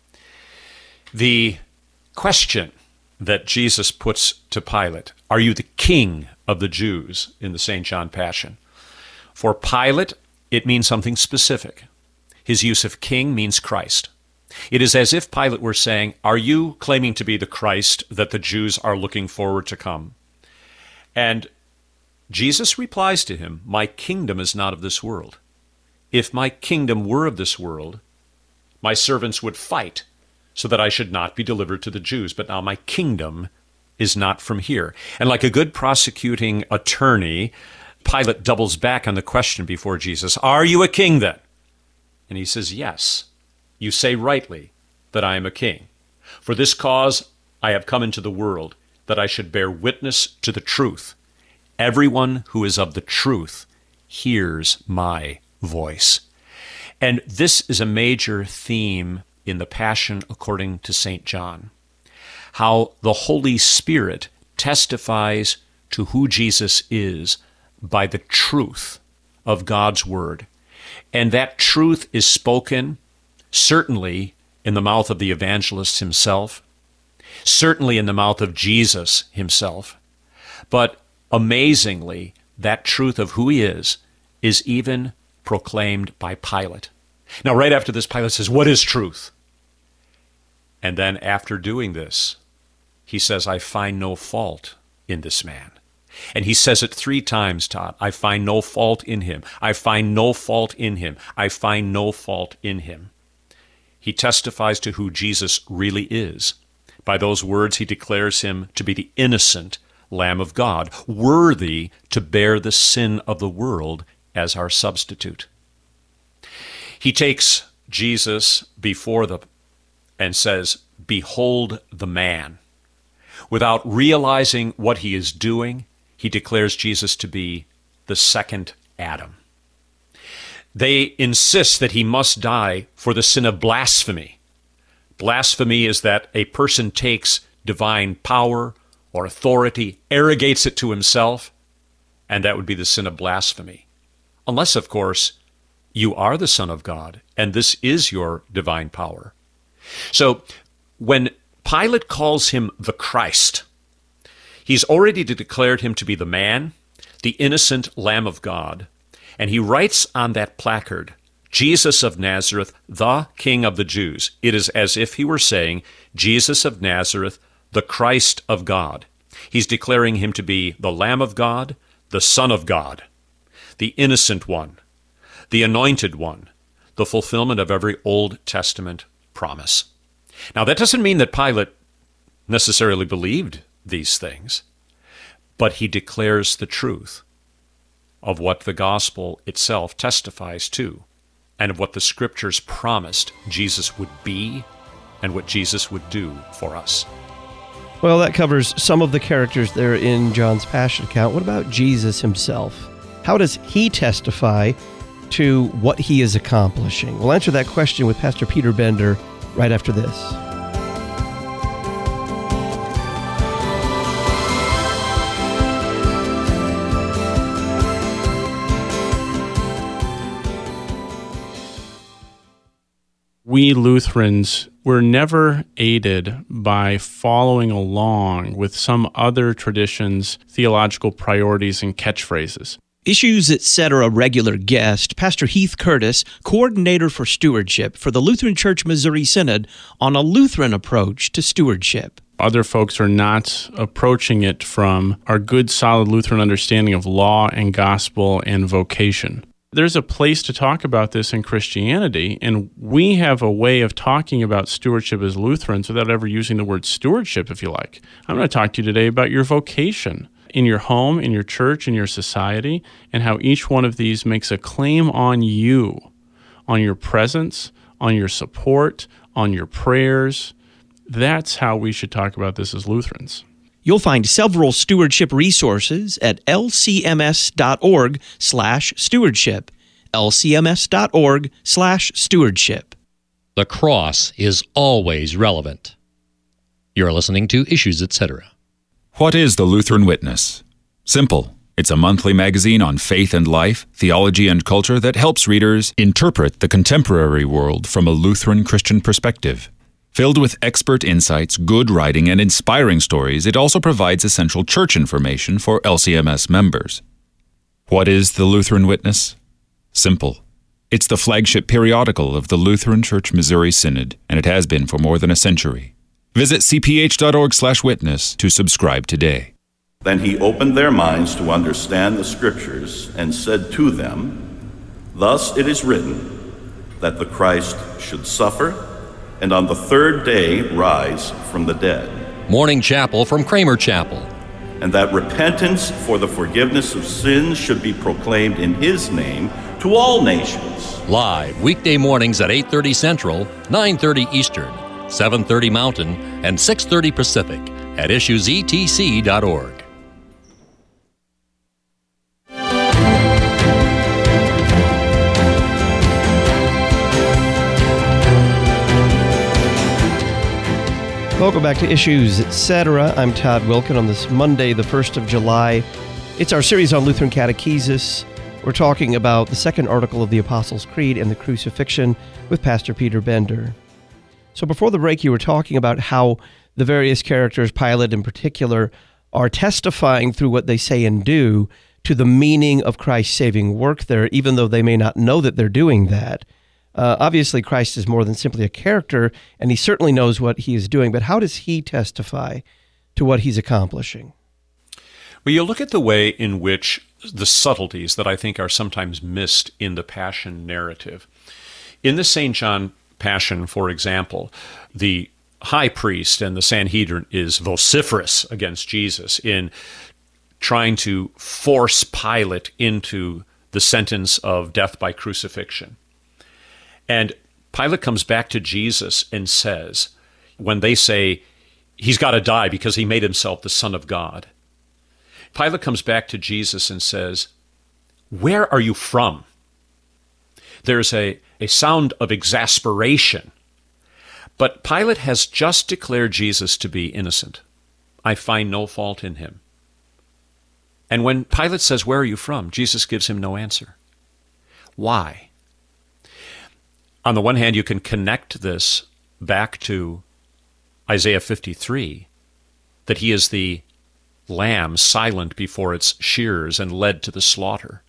The question that Jesus puts to Pilate, "Are you the king of the Jews?" in the Saint John Passion. For Pilate, it means something specific. His use of king means Christ. It is as if Pilate were saying, "Are you claiming to be the Christ that the Jews are looking forward to come?" And Jesus replies to him, "My kingdom is not of this world. If my kingdom were of this world, my servants would fight so that I should not be delivered to the Jews. But now my kingdom is not from here." And like a good prosecuting attorney, Pilate doubles back on the question before Jesus, "Are you a king then?" And he says, "Yes, you say rightly that I am a king. For this cause I have come into the world, that I should bear witness to the truth. Everyone who is of the truth hears my voice." And this is a major theme in the Passion according to Saint John. How the Holy Spirit testifies to who Jesus is by the truth of God's Word. And that truth is spoken certainly in the mouth of the evangelist himself, certainly in the mouth of Jesus himself, but amazingly, that truth of who he is is even proclaimed by Pilate. Now, right after this, Pilate says, "What is truth?" And then after doing this, he says, "I find no fault in this man." And he says it three times, Todd. "I find no fault in him. I find no fault in him. I find no fault in him." He testifies to who Jesus really is. By those words, he declares him to be the innocent Lamb of God, worthy to bear the sin of the world as our substitute. He takes Jesus before them and says, "Behold the man." Without realizing what he is doing, he declares Jesus to be the second Adam. They insist that he must die for the sin of blasphemy. Blasphemy is that a person takes divine power or authority, arrogates it to himself, and that would be the sin of blasphemy. Unless, of course, you are the Son of God, and this is your divine power. So, when Pilate calls him the Christ, he's already declared him to be the man, the innocent Lamb of God, and he writes on that placard, "Jesus of Nazareth, the King of the Jews." It is as if he were saying, Jesus of Nazareth, the Christ of God. He's declaring him to be the Lamb of God, the Son of God, the innocent one, the anointed one, the fulfillment of every Old Testament promise. Now, that doesn't mean that Pilate necessarily believed these things, but he declares the truth of what the gospel itself testifies to, and of what the Scriptures promised Jesus would be and what Jesus would do for us. Well, that covers some of the characters there in John's Passion account. What about Jesus himself? How does he testify to what he is accomplishing? We'll answer that question with Pastor Peter Bender right after this. We Lutherans were never aided by following along with some other tradition's theological priorities and catchphrases. Issues Etc. regular guest, Pastor Heath Curtis, coordinator for stewardship for the Lutheran Church Missouri Synod, on a Lutheran approach to stewardship. Other folks are not approaching it from our good, solid Lutheran understanding of law and gospel and vocation. There's a place to talk about this in Christianity, and we have a way of talking about stewardship as Lutherans without ever using the word stewardship, if you like. I'm going to talk to you today about your vocation. in your home, in your church, in your society, and how each one of these makes a claim on you, on your presence, on your support, on your prayers. That's how we should talk about this as Lutherans. You'll find several stewardship resources at lcms.org slash stewardship. lcms.org slash stewardship. The cross is always relevant. You're listening to Issues, et cetera. What is the Lutheran Witness? Simple. It's a monthly magazine on faith and life, theology and culture that helps readers interpret the contemporary world from a Lutheran Christian perspective. Filled with expert insights, good writing, and inspiring stories, it also provides essential church information for L C M S members. What is the Lutheran Witness? Simple. It's the flagship periodical of the Lutheran Church Missouri Synod, and it has been for more than a century. Visit c p h dot org slash witness to subscribe today. Then he opened their minds to understand the Scriptures and said to them, Thus it is written that the Christ should suffer and on the third day rise from the dead. Morning Chapel from Kramer Chapel. And that repentance for the forgiveness of sins should be proclaimed in his name to all nations. Live weekday mornings at eight thirty Central, nine thirty Eastern, seven thirty Mountain, and six thirty Pacific at issues e t c dot org. Welcome back to Issues, et cetera. I'm Todd Wilkin on this Monday, the first of July. It's our series on Lutheran Catechesis. We're talking about the second article of the Apostles' Creed and the crucifixion with Pastor Peter Bender. So before the break, you were talking about how the various characters, Pilate in particular, are testifying through what they say and do to the meaning of Christ's saving work there, even though they may not know that they're doing that. Uh, obviously, Christ is more than simply a character, and he certainly knows what he is doing, but how does he testify to what he's accomplishing? Well, you look at the way in which the subtleties that I think are sometimes missed in the Passion narrative. In the Saint John Passion, for example, the high priest and the Sanhedrin is vociferous against Jesus in trying to force Pilate into the sentence of death by crucifixion. And Pilate comes back to Jesus and says, when they say, he's got to die because he made himself the Son of God, Pilate comes back to Jesus and says, where are you from? There's a, a sound of exasperation. But Pilate has just declared Jesus to be innocent. I find no fault in him. And when Pilate says, where are you from? Jesus gives him no answer. Why? On the one hand, you can connect this back to Isaiah fifty-three, that he is the lamb silent before its shearers and led to the slaughter.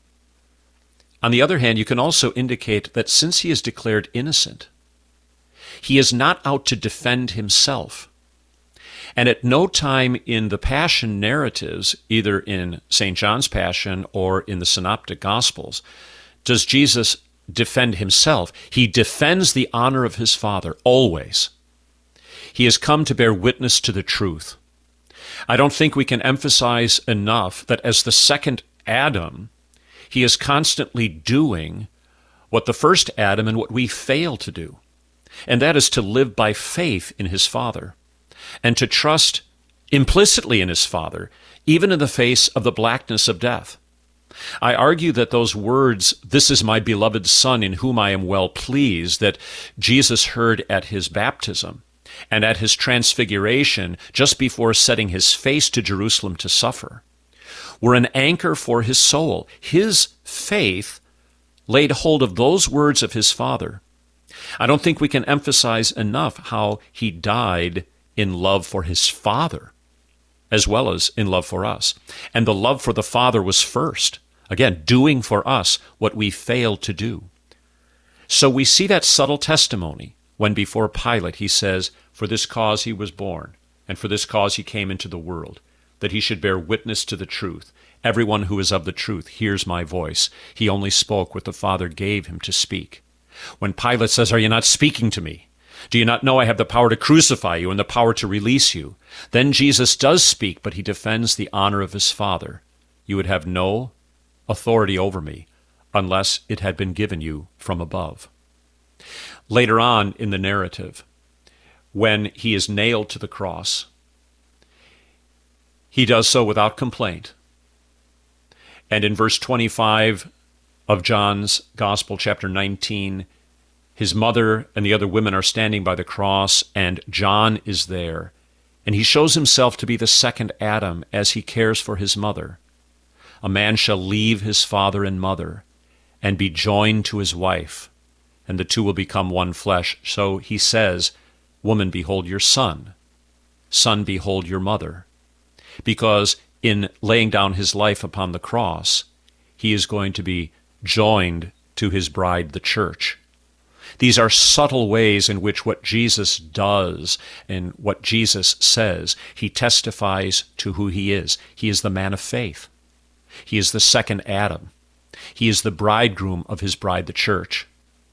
On the other hand, you can also indicate that since he is declared innocent, he is not out to defend himself. And at no time in the Passion narratives, either in Saint John's Passion or in the Synoptic Gospels, does Jesus defend himself. He defends the honor of his Father, always. He has come to bear witness to the truth. I don't think we can emphasize enough that as the second Adam, he is constantly doing what the first Adam and what we fail to do, and that is to live by faith in his Father, and to trust implicitly in his Father, even in the face of the blackness of death. I argue that those words, this is my beloved Son in whom I am well pleased, that Jesus heard at his baptism and at his transfiguration just before setting his face to Jerusalem to suffer, were an anchor for his soul. His faith laid hold of those words of his Father. I don't think we can emphasize enough how he died in love for his Father, as well as in love for us. And the love for the Father was first. Again, doing for us what we failed to do. So we see that subtle testimony when before Pilate he says, for this cause he was born, and for this cause he came into the world, that he should bear witness to the truth. Everyone who is of the truth hears my voice. He only spoke what the Father gave him to speak. When Pilate says, are you not speaking to me? Do you not know I have the power to crucify you and the power to release you? Then Jesus does speak, but he defends the honor of his Father. You would have no authority over me unless it had been given you from above. Later on in the narrative, when he is nailed to the cross, he does so without complaint. And in verse twenty-five of John's Gospel, chapter nineteen, his mother and the other women are standing by the cross, and John is there. And he shows himself to be the second Adam as he cares for his mother. A man shall leave his father and mother and be joined to his wife, and the two will become one flesh. So he says, woman, behold your son. Son, behold your mother. Because in laying down his life upon the cross, he is going to be joined to his bride, the church. These are subtle ways in which what Jesus does and what Jesus says, he testifies to who he is. He is the man of faith. He is the second Adam. He is the bridegroom of his bride, the church.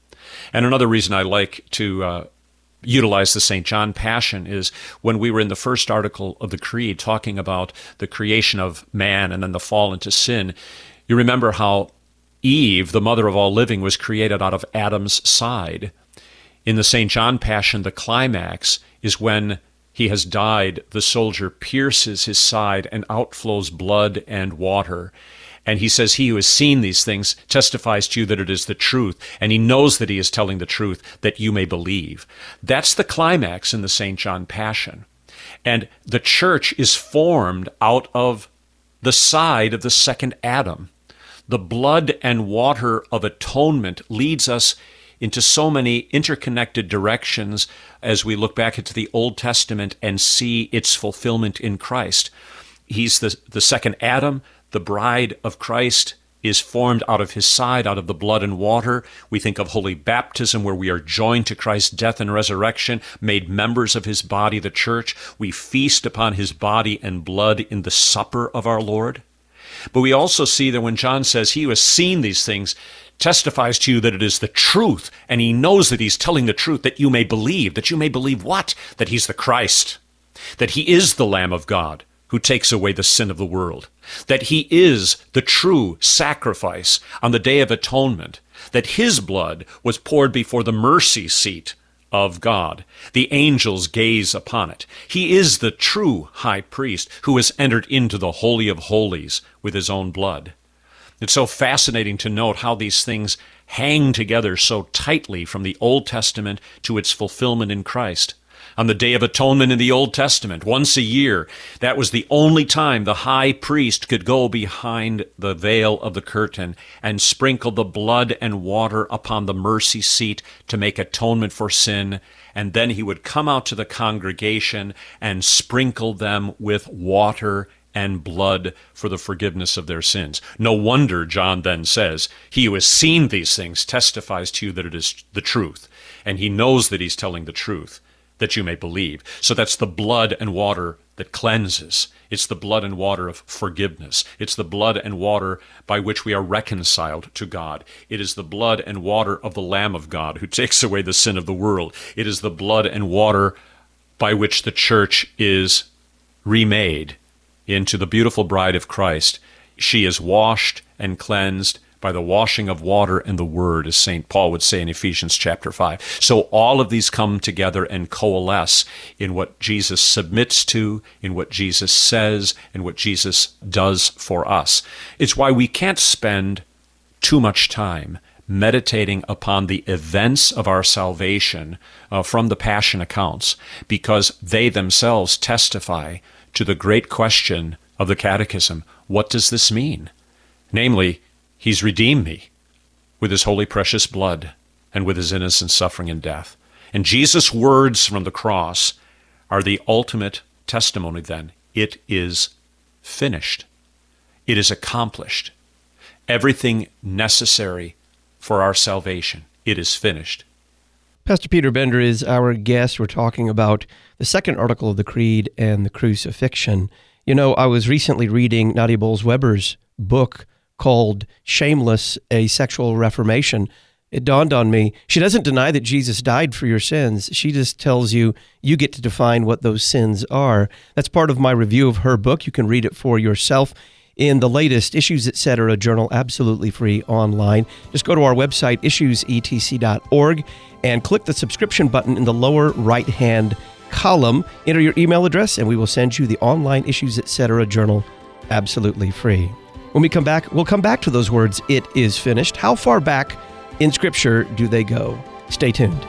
And another reason I like to uh, utilize the Saint John Passion is when we were in the first article of the Creed talking about the creation of man and then the fall into sin, you remember how Eve, the mother of all living, was created out of Adam's side. In the Saint John Passion, the climax is when he has died, the soldier pierces his side and outflows blood and water. And he says, he who has seen these things testifies to you that it is the truth, and he knows that he is telling the truth, that you may believe. That's the climax in the Saint John Passion. And the church is formed out of the side of the second Adam. The blood and water of atonement leads us into so many interconnected directions as we look back into the Old Testament and see its fulfillment in Christ. He's the, the second Adam. The bride of Christ is formed out of his side, out of the blood and water. We think of holy baptism, where we are joined to Christ's death and resurrection, made members of his body, the church. We feast upon his body and blood in the supper of our Lord. But we also see that when John says, he who has seen these things testifies to you that it is the truth, and he knows that he's telling the truth, that you may believe. That you may believe what? That he's the Christ, that he is the Lamb of God who takes away the sin of the world, that he is the true sacrifice on the Day of Atonement, that his blood was poured before the mercy seat of God. The angels gaze upon it. He is the true high priest who has entered into the Holy of Holies with his own blood. It's so fascinating to note how these things hang together so tightly from the Old Testament to its fulfillment in Christ. On the Day of Atonement in the Old Testament, once a year, that was the only time the high priest could go behind the veil of the curtain and sprinkle the blood and water upon the mercy seat to make atonement for sin, and then he would come out to the congregation and sprinkle them with water and blood for the forgiveness of their sins. No wonder John then says, he who has seen these things testifies to you that it is the truth, and he knows that he's telling the truth, that you may believe. So that's the blood and water that cleanses. It's the blood and water of forgiveness. It's the blood and water by which we are reconciled to God. It is the blood and water of the Lamb of God who takes away the sin of the world. It is the blood and water by which the church is remade into the beautiful bride of Christ. She is washed and cleansed by the washing of water and the word, as Saint Paul would say in Ephesians chapter five. So all of these come together and coalesce in what Jesus submits to, in what Jesus says, and what Jesus does for us. It's why we can't spend too much time meditating upon the events of our salvation uh, from the Passion accounts, because they themselves testify to the great question of the Catechism: what does this mean? Namely, he's redeemed me with his holy precious blood and with his innocent suffering and death. And Jesus' words from the cross are the ultimate testimony then. It is finished. It is accomplished. Everything necessary for our salvation, it is finished. Pastor Peter Bender is our guest. We're talking about the second article of the Creed and the crucifixion. You know, I was recently reading Nadia Bolz-Weber's book called Shameless, A Sexual Reformation. It dawned on me, she doesn't deny that Jesus died for your sins. She just tells you, you get to define what those sins are. That's part of my review of her book. You can read it for yourself in the latest Issues Etc. journal, absolutely free online. Just go to our website, issues e t c dot org, and click the subscription button in the lower right-hand column. Enter your email address, and we will send you the online Issues Etc. journal, absolutely free. When we come back, we'll come back to those words, "It is finished." How far back in Scripture do they go? Stay tuned.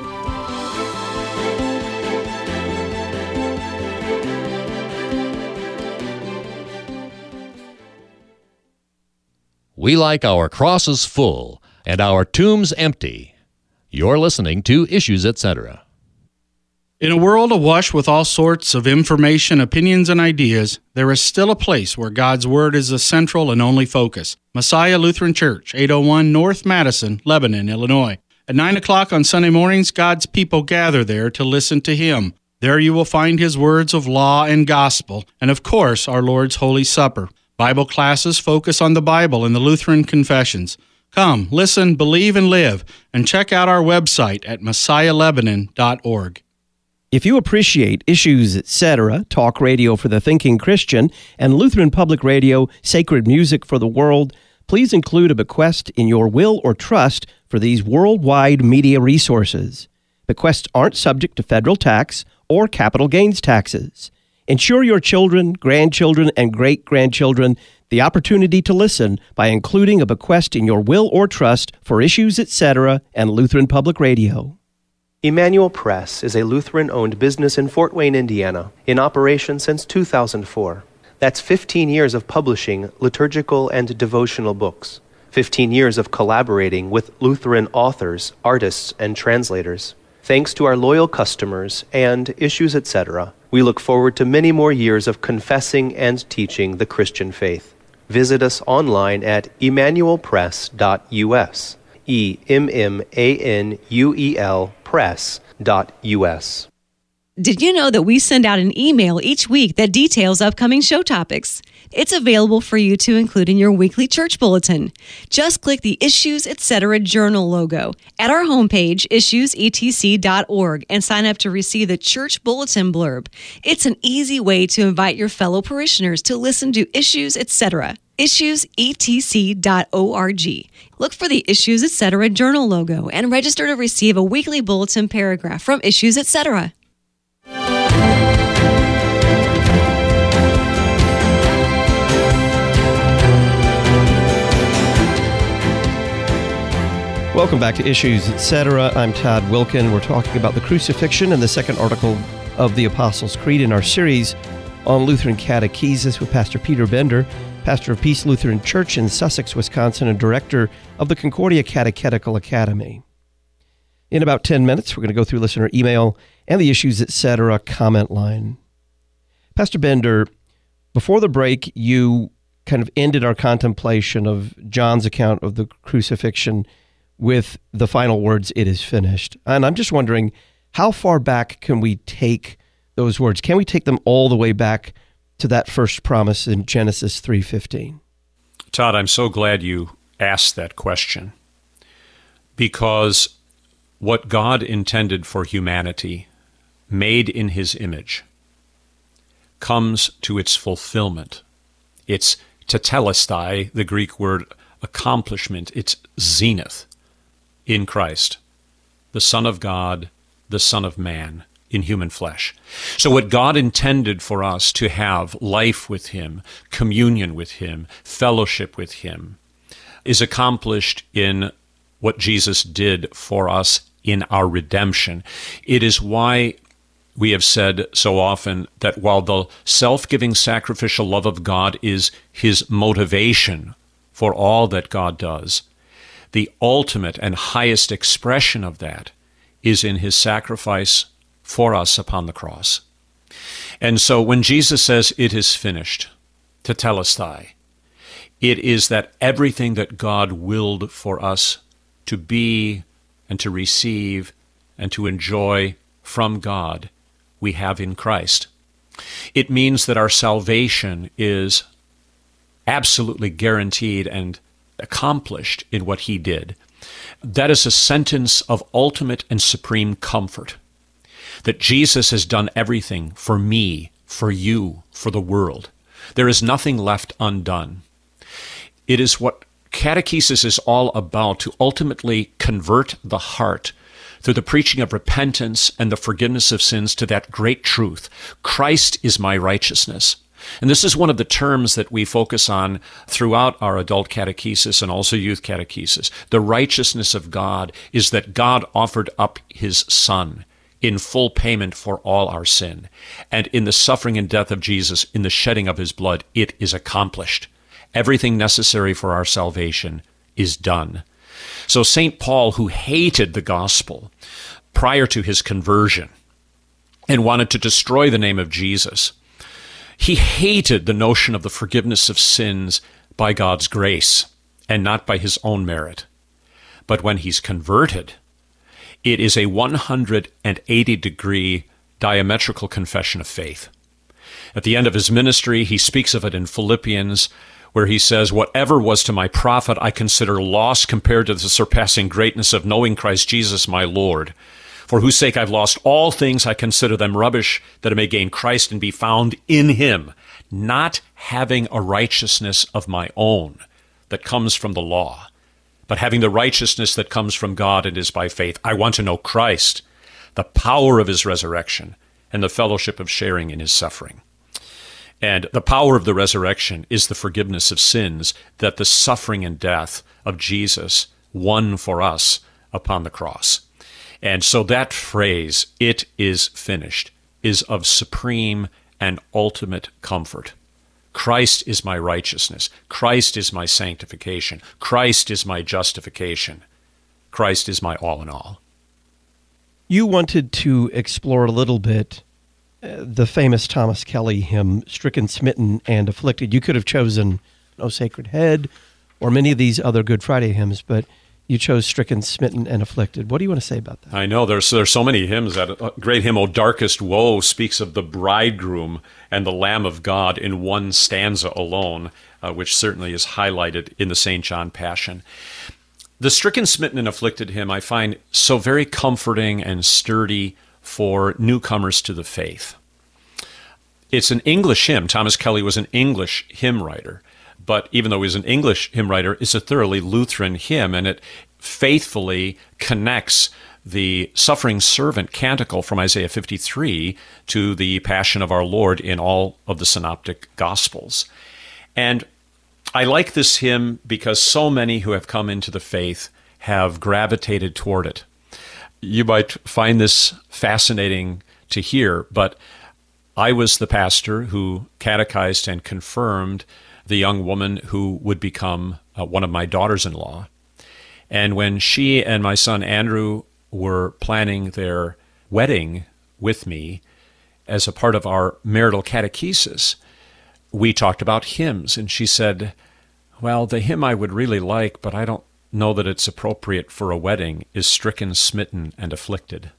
We like our crosses full and our tombs empty. You're listening to Issues Etc. In a world awash with all sorts of information, opinions, and ideas, there is still a place where God's Word is the central and only focus. Messiah Lutheran Church, eight oh one North Madison, Lebanon, Illinois. At nine o'clock on Sunday mornings, God's people gather there to listen to Him. There you will find His words of law and gospel, and of course, our Lord's Holy Supper. Bible classes focus on the Bible and the Lutheran confessions. Come, listen, believe, and live, and check out our website at messiah lebanon dot org. If you appreciate Issues Etc., talk radio for the thinking Christian, and Lutheran Public Radio, sacred music for the world, please include a bequest in your will or trust for these worldwide media resources. Bequests aren't subject to federal tax or capital gains taxes. Ensure your children, grandchildren, and great-grandchildren the opportunity to listen by including a bequest in your will or trust for Issues Etc. and Lutheran Public Radio. Emmanuel Press is a Lutheran-owned business in Fort Wayne, Indiana, in operation since two thousand four. That's fifteen years of publishing liturgical and devotional books, fifteen years of collaborating with Lutheran authors, artists, and translators. Thanks to our loyal customers and Issues Etc., we look forward to many more years of confessing and teaching the Christian faith. Visit us online at emmanuel press dot u s, E M M A N U E L press dot U S. Did you know that we send out an email each week that details upcoming show topics? It's available for you to include in your weekly church bulletin. Just click the Issues Etc. journal logo at our homepage, issues e t c dot org, and sign up to receive the church bulletin blurb. It's an easy way to invite your fellow parishioners to listen to Issues Etc. issues e t c dot org. Look for the Issues Etc. journal logo and register to receive a weekly bulletin paragraph from Issues Etc. Welcome back to Issues Etc. I'm Todd Wilkin. We're talking about the crucifixion and the second article of the Apostles' Creed in our series on Lutheran catechesis with Pastor Peter Bender, pastor of Peace Lutheran Church in Sussex, Wisconsin, and director of the Concordia Catechetical Academy. In about ten minutes, we're going to go through listener email and the Issues Etc. comment line. Pastor Bender, before the break, you kind of ended our contemplation of John's account of the crucifixion with the final words, "It is finished." And I'm just wondering, how far back can we take those words? Can we take them all the way back to that first promise in Genesis three fifteen? Todd, I'm so glad you asked that question, because what God intended for humanity, made in His image, comes to its fulfillment. It's tetelestai, the Greek word accomplishment. It's zenith in Christ, the Son of God, the Son of Man, in human flesh. So what God intended for us to have, life with Him, communion with Him, fellowship with Him, is accomplished in what Jesus did for us in our redemption. It is why we have said so often that while the self-giving sacrificial love of God is His motivation for all that God does, the ultimate and highest expression of that is in His sacrifice for us upon the cross. And so when Jesus says, "It is finished," tetelestai, it is that everything that God willed for us to be and to receive and to enjoy from God, we have in Christ. It means that our salvation is absolutely guaranteed and accomplished in what he did. That is a sentence of ultimate and supreme comfort, that Jesus has done everything for me, for you, for the world. There is nothing left undone. It is what catechesis is all about, to ultimately convert the heart through the preaching of repentance and the forgiveness of sins to that great truth: Christ is my righteousness. And this is one of the terms that we focus on throughout our adult catechesis and also youth catechesis. The righteousness of God is that God offered up his Son in full payment for all our sin. And in the suffering and death of Jesus, in the shedding of his blood, it is accomplished. Everything necessary for our salvation is done. So Saint Paul, who hated the gospel prior to his conversion and wanted to destroy the name of Jesus, he hated the notion of the forgiveness of sins by God's grace and not by his own merit. But when he's converted, it is a one hundred eighty degree diametrical confession of faith. At the end of his ministry, he speaks of it in Philippians, where he says, "Whatever was to my profit, I consider loss compared to the surpassing greatness of knowing Christ Jesus my Lord, for whose sake I've lost all things. I consider them rubbish, that I may gain Christ and be found in him, not having a righteousness of my own that comes from the law, but having the righteousness that comes from God and is by faith. I want to know Christ, the power of his resurrection, and the fellowship of sharing in his suffering." And the power of the resurrection is the forgiveness of sins that the suffering and death of Jesus won for us upon the cross. And so that phrase, "it is finished," is of supreme and ultimate comfort. Christ is my righteousness. Christ is my sanctification. Christ is my justification. Christ is my all in all. You wanted to explore a little bit uh, the famous Thomas Kelly hymn, "Stricken, Smitten, and Afflicted." You could have chosen "O Sacred Head" or many of these other Good Friday hymns, but you chose "Stricken, Smitten, and Afflicted." What do you want to say about that? I know there's there's so many hymns. That a great hymn, "O Darkest Woe," speaks of the bridegroom and the Lamb of God in one stanza alone, uh, which certainly is highlighted in the Saint John Passion. The "Stricken, Smitten, and Afflicted" hymn I find so very comforting and sturdy for newcomers to the faith. It's an English hymn. Thomas Kelly was an English hymn writer. But even though he was an English hymn writer, it's a thoroughly Lutheran hymn, and it faithfully connects the suffering servant canticle from Isaiah fifty-three to the Passion of our Lord in all of the Synoptic Gospels. And I like this hymn because so many who have come into the faith have gravitated toward it. You might find this fascinating to hear, but I was the pastor who catechized and confirmed the young woman who would become uh, one of my daughters-in-law. And when she and my son Andrew were planning their wedding with me as a part of our marital catechesis, we talked about hymns, and she said, "Well, the hymn I would really like, but I don't know that it's appropriate for a wedding, is 'Stricken, Smitten, and Afflicted.'"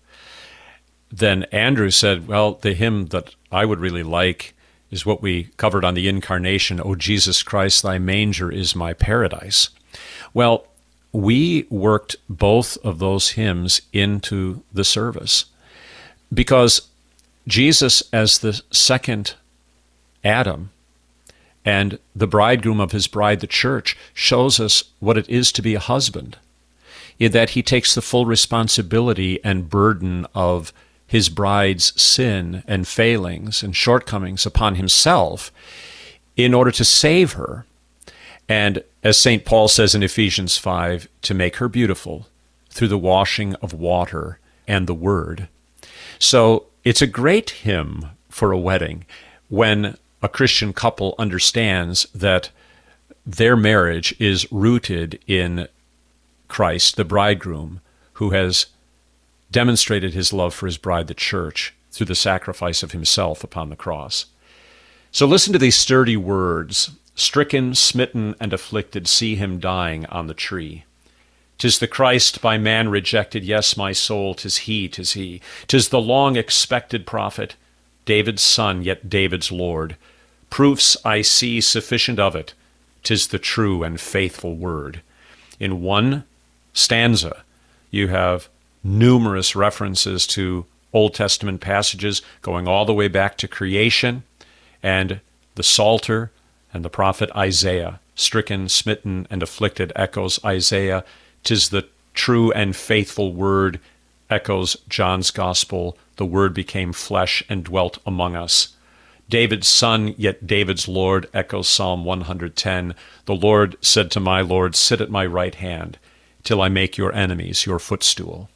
Then Andrew said, "Well, the hymn that I would really like is what we covered on the Incarnation, 'O Jesus Christ, thy manger is my paradise.'" Well, we worked both of those hymns into the service because Jesus, as the second Adam and the bridegroom of his bride, the church, shows us what it is to be a husband, in that he takes the full responsibility and burden of his bride's sin and failings and shortcomings upon himself in order to save her. And as Saint Paul says in Ephesians five, to make her beautiful through the washing of water and the word. So it's a great hymn for a wedding when a Christian couple understands that their marriage is rooted in Christ, the bridegroom, who has demonstrated his love for his bride, the church, through the sacrifice of himself upon the cross. So listen to these sturdy words. "Stricken, smitten, and afflicted, see him dying on the tree. 'Tis the Christ by man rejected, yes, my soul, 'tis he, 'tis he. 'Tis the long-expected prophet, David's son, yet David's Lord. Proofs I see sufficient of it, 'tis the true and faithful word. In one stanza, you have numerous references to Old Testament passages going all the way back to creation, and the Psalter and the prophet Isaiah, stricken, smitten, and afflicted, echoes Isaiah. 'Tis the true and faithful word, echoes John's Gospel. The Word became flesh and dwelt among us. David's son, yet David's Lord, echoes Psalm one hundred ten. The Lord said to my Lord, sit at my right hand, till I make your enemies your footstool.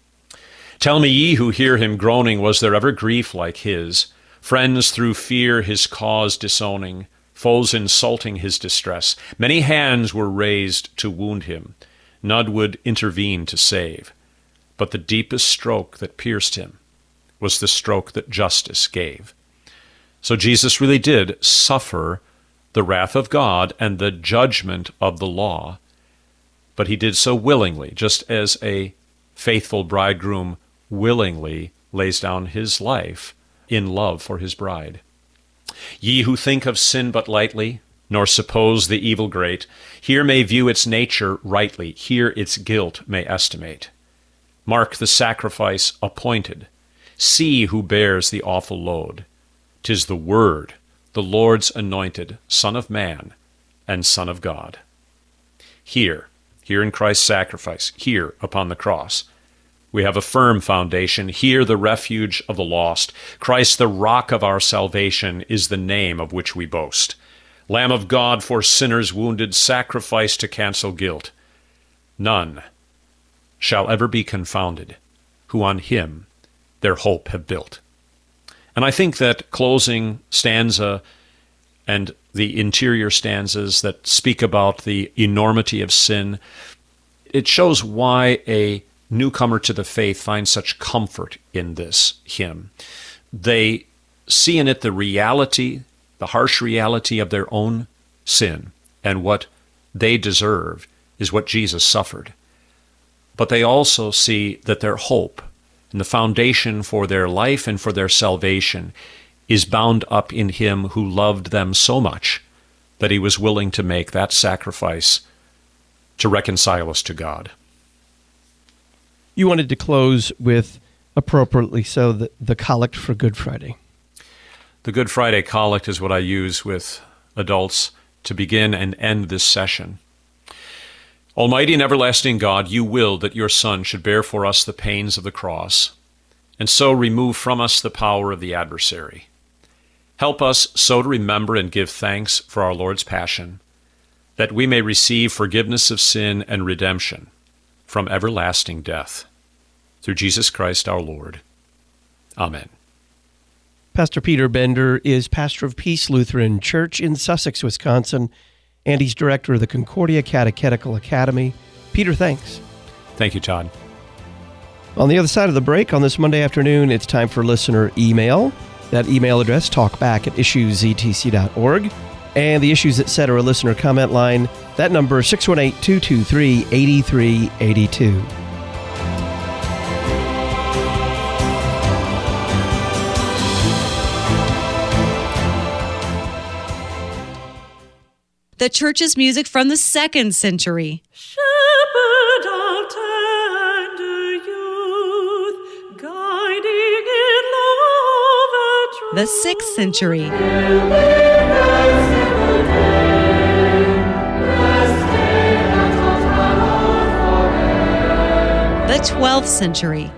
Tell me, ye who hear him groaning, was there ever grief like his? Friends through fear his cause disowning, foes insulting his distress. Many hands were raised to wound him. None would intervene to save. But the deepest stroke that pierced him was the stroke that justice gave. So Jesus really did suffer the wrath of God and the judgment of the law, but he did so willingly, just as a faithful bridegroom willingly lays down his life in love for his bride. Ye who think of sin but lightly, nor suppose the evil great, here may view its nature rightly, here its guilt may estimate. Mark the sacrifice appointed, see who bears the awful load. 'Tis the Word, the Lord's anointed, Son of Man and Son of God. Here, here in Christ's sacrifice, here upon the cross, we have a firm foundation. Here the refuge of the lost. Christ, the rock of our salvation, is the name of which we boast. Lamb of God for sinners wounded, sacrifice to cancel guilt. None shall ever be confounded who on him their hope have built. And I think that closing stanza and the interior stanzas that speak about the enormity of sin, it shows why a newcomer to the faith finds such comfort in this hymn. They see in it the reality, the harsh reality of their own sin, and what they deserve is what Jesus suffered. But they also see that their hope and the foundation for their life and for their salvation is bound up in him who loved them so much that he was willing to make that sacrifice to reconcile us to God. You wanted to close with, appropriately so, the, the collect for Good Friday. The Good Friday collect is what I use with adults to begin and end this session. Almighty and everlasting God, you willed that your Son should bear for us the pains of the cross, and so remove from us the power of the adversary. Help us so to remember and give thanks for our Lord's passion, that we may receive forgiveness of sin and redemption from everlasting death. Through Jesus Christ our Lord. Amen. Pastor Peter Bender is pastor of Peace Lutheran Church in Sussex, Wisconsin, and he's director of the Concordia Catechetical Academy. Peter, thanks. Thank you, Todd. On the other side of the break, on this Monday afternoon, it's time for listener email. That email address, talkback at issues e t c dot org. And the Issues Etc. listener comment line, that number, six one eight, two two three, eight three eight two. The church's music from the second century. Shepherd of tender youth, guiding in love and truth. The sixth century. The twelfth century.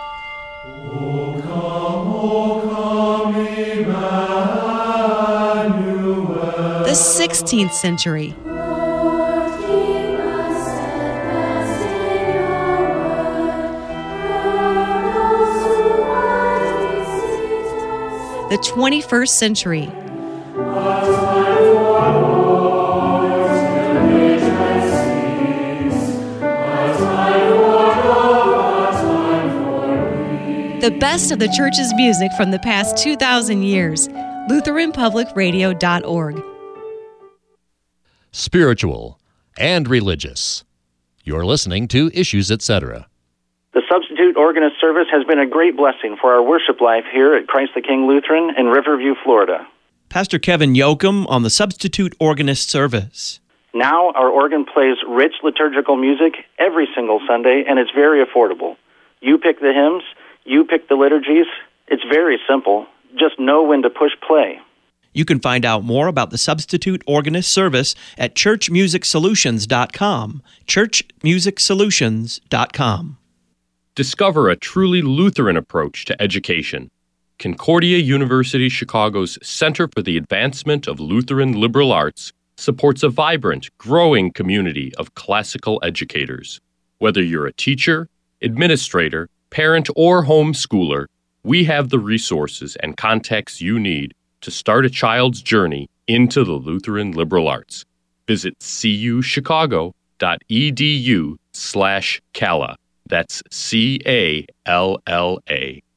O come, O come, Emmanuel. The sixteenth century. The twenty-first century. The best of the church's music from the past two thousand years. Lutheran Public Radio dot org. Spiritual and religious. You're listening to Issues Etc. The Substitute Organist Service has been a great blessing for our worship life here at Christ the King Lutheran in Riverview, Florida. Pastor Kevin Yoakum on the Substitute Organist Service. Now our organ plays rich liturgical music every single Sunday, and it's very affordable. You pick the hymns, you pick the liturgies. It's very simple. Just know when to push play. You can find out more about the Substitute Organist Service at church music solutions dot com. church music solutions dot com. Discover a truly Lutheran approach to education. Concordia University Chicago's Center for the Advancement of Lutheran Liberal Arts supports a vibrant, growing community of classical educators. Whether you're a teacher, administrator, parent, or homeschooler, we have the resources and contacts you need to start a child's journey into the Lutheran liberal arts. Visit cuchicago.edu slash Calla. That's C A L L A.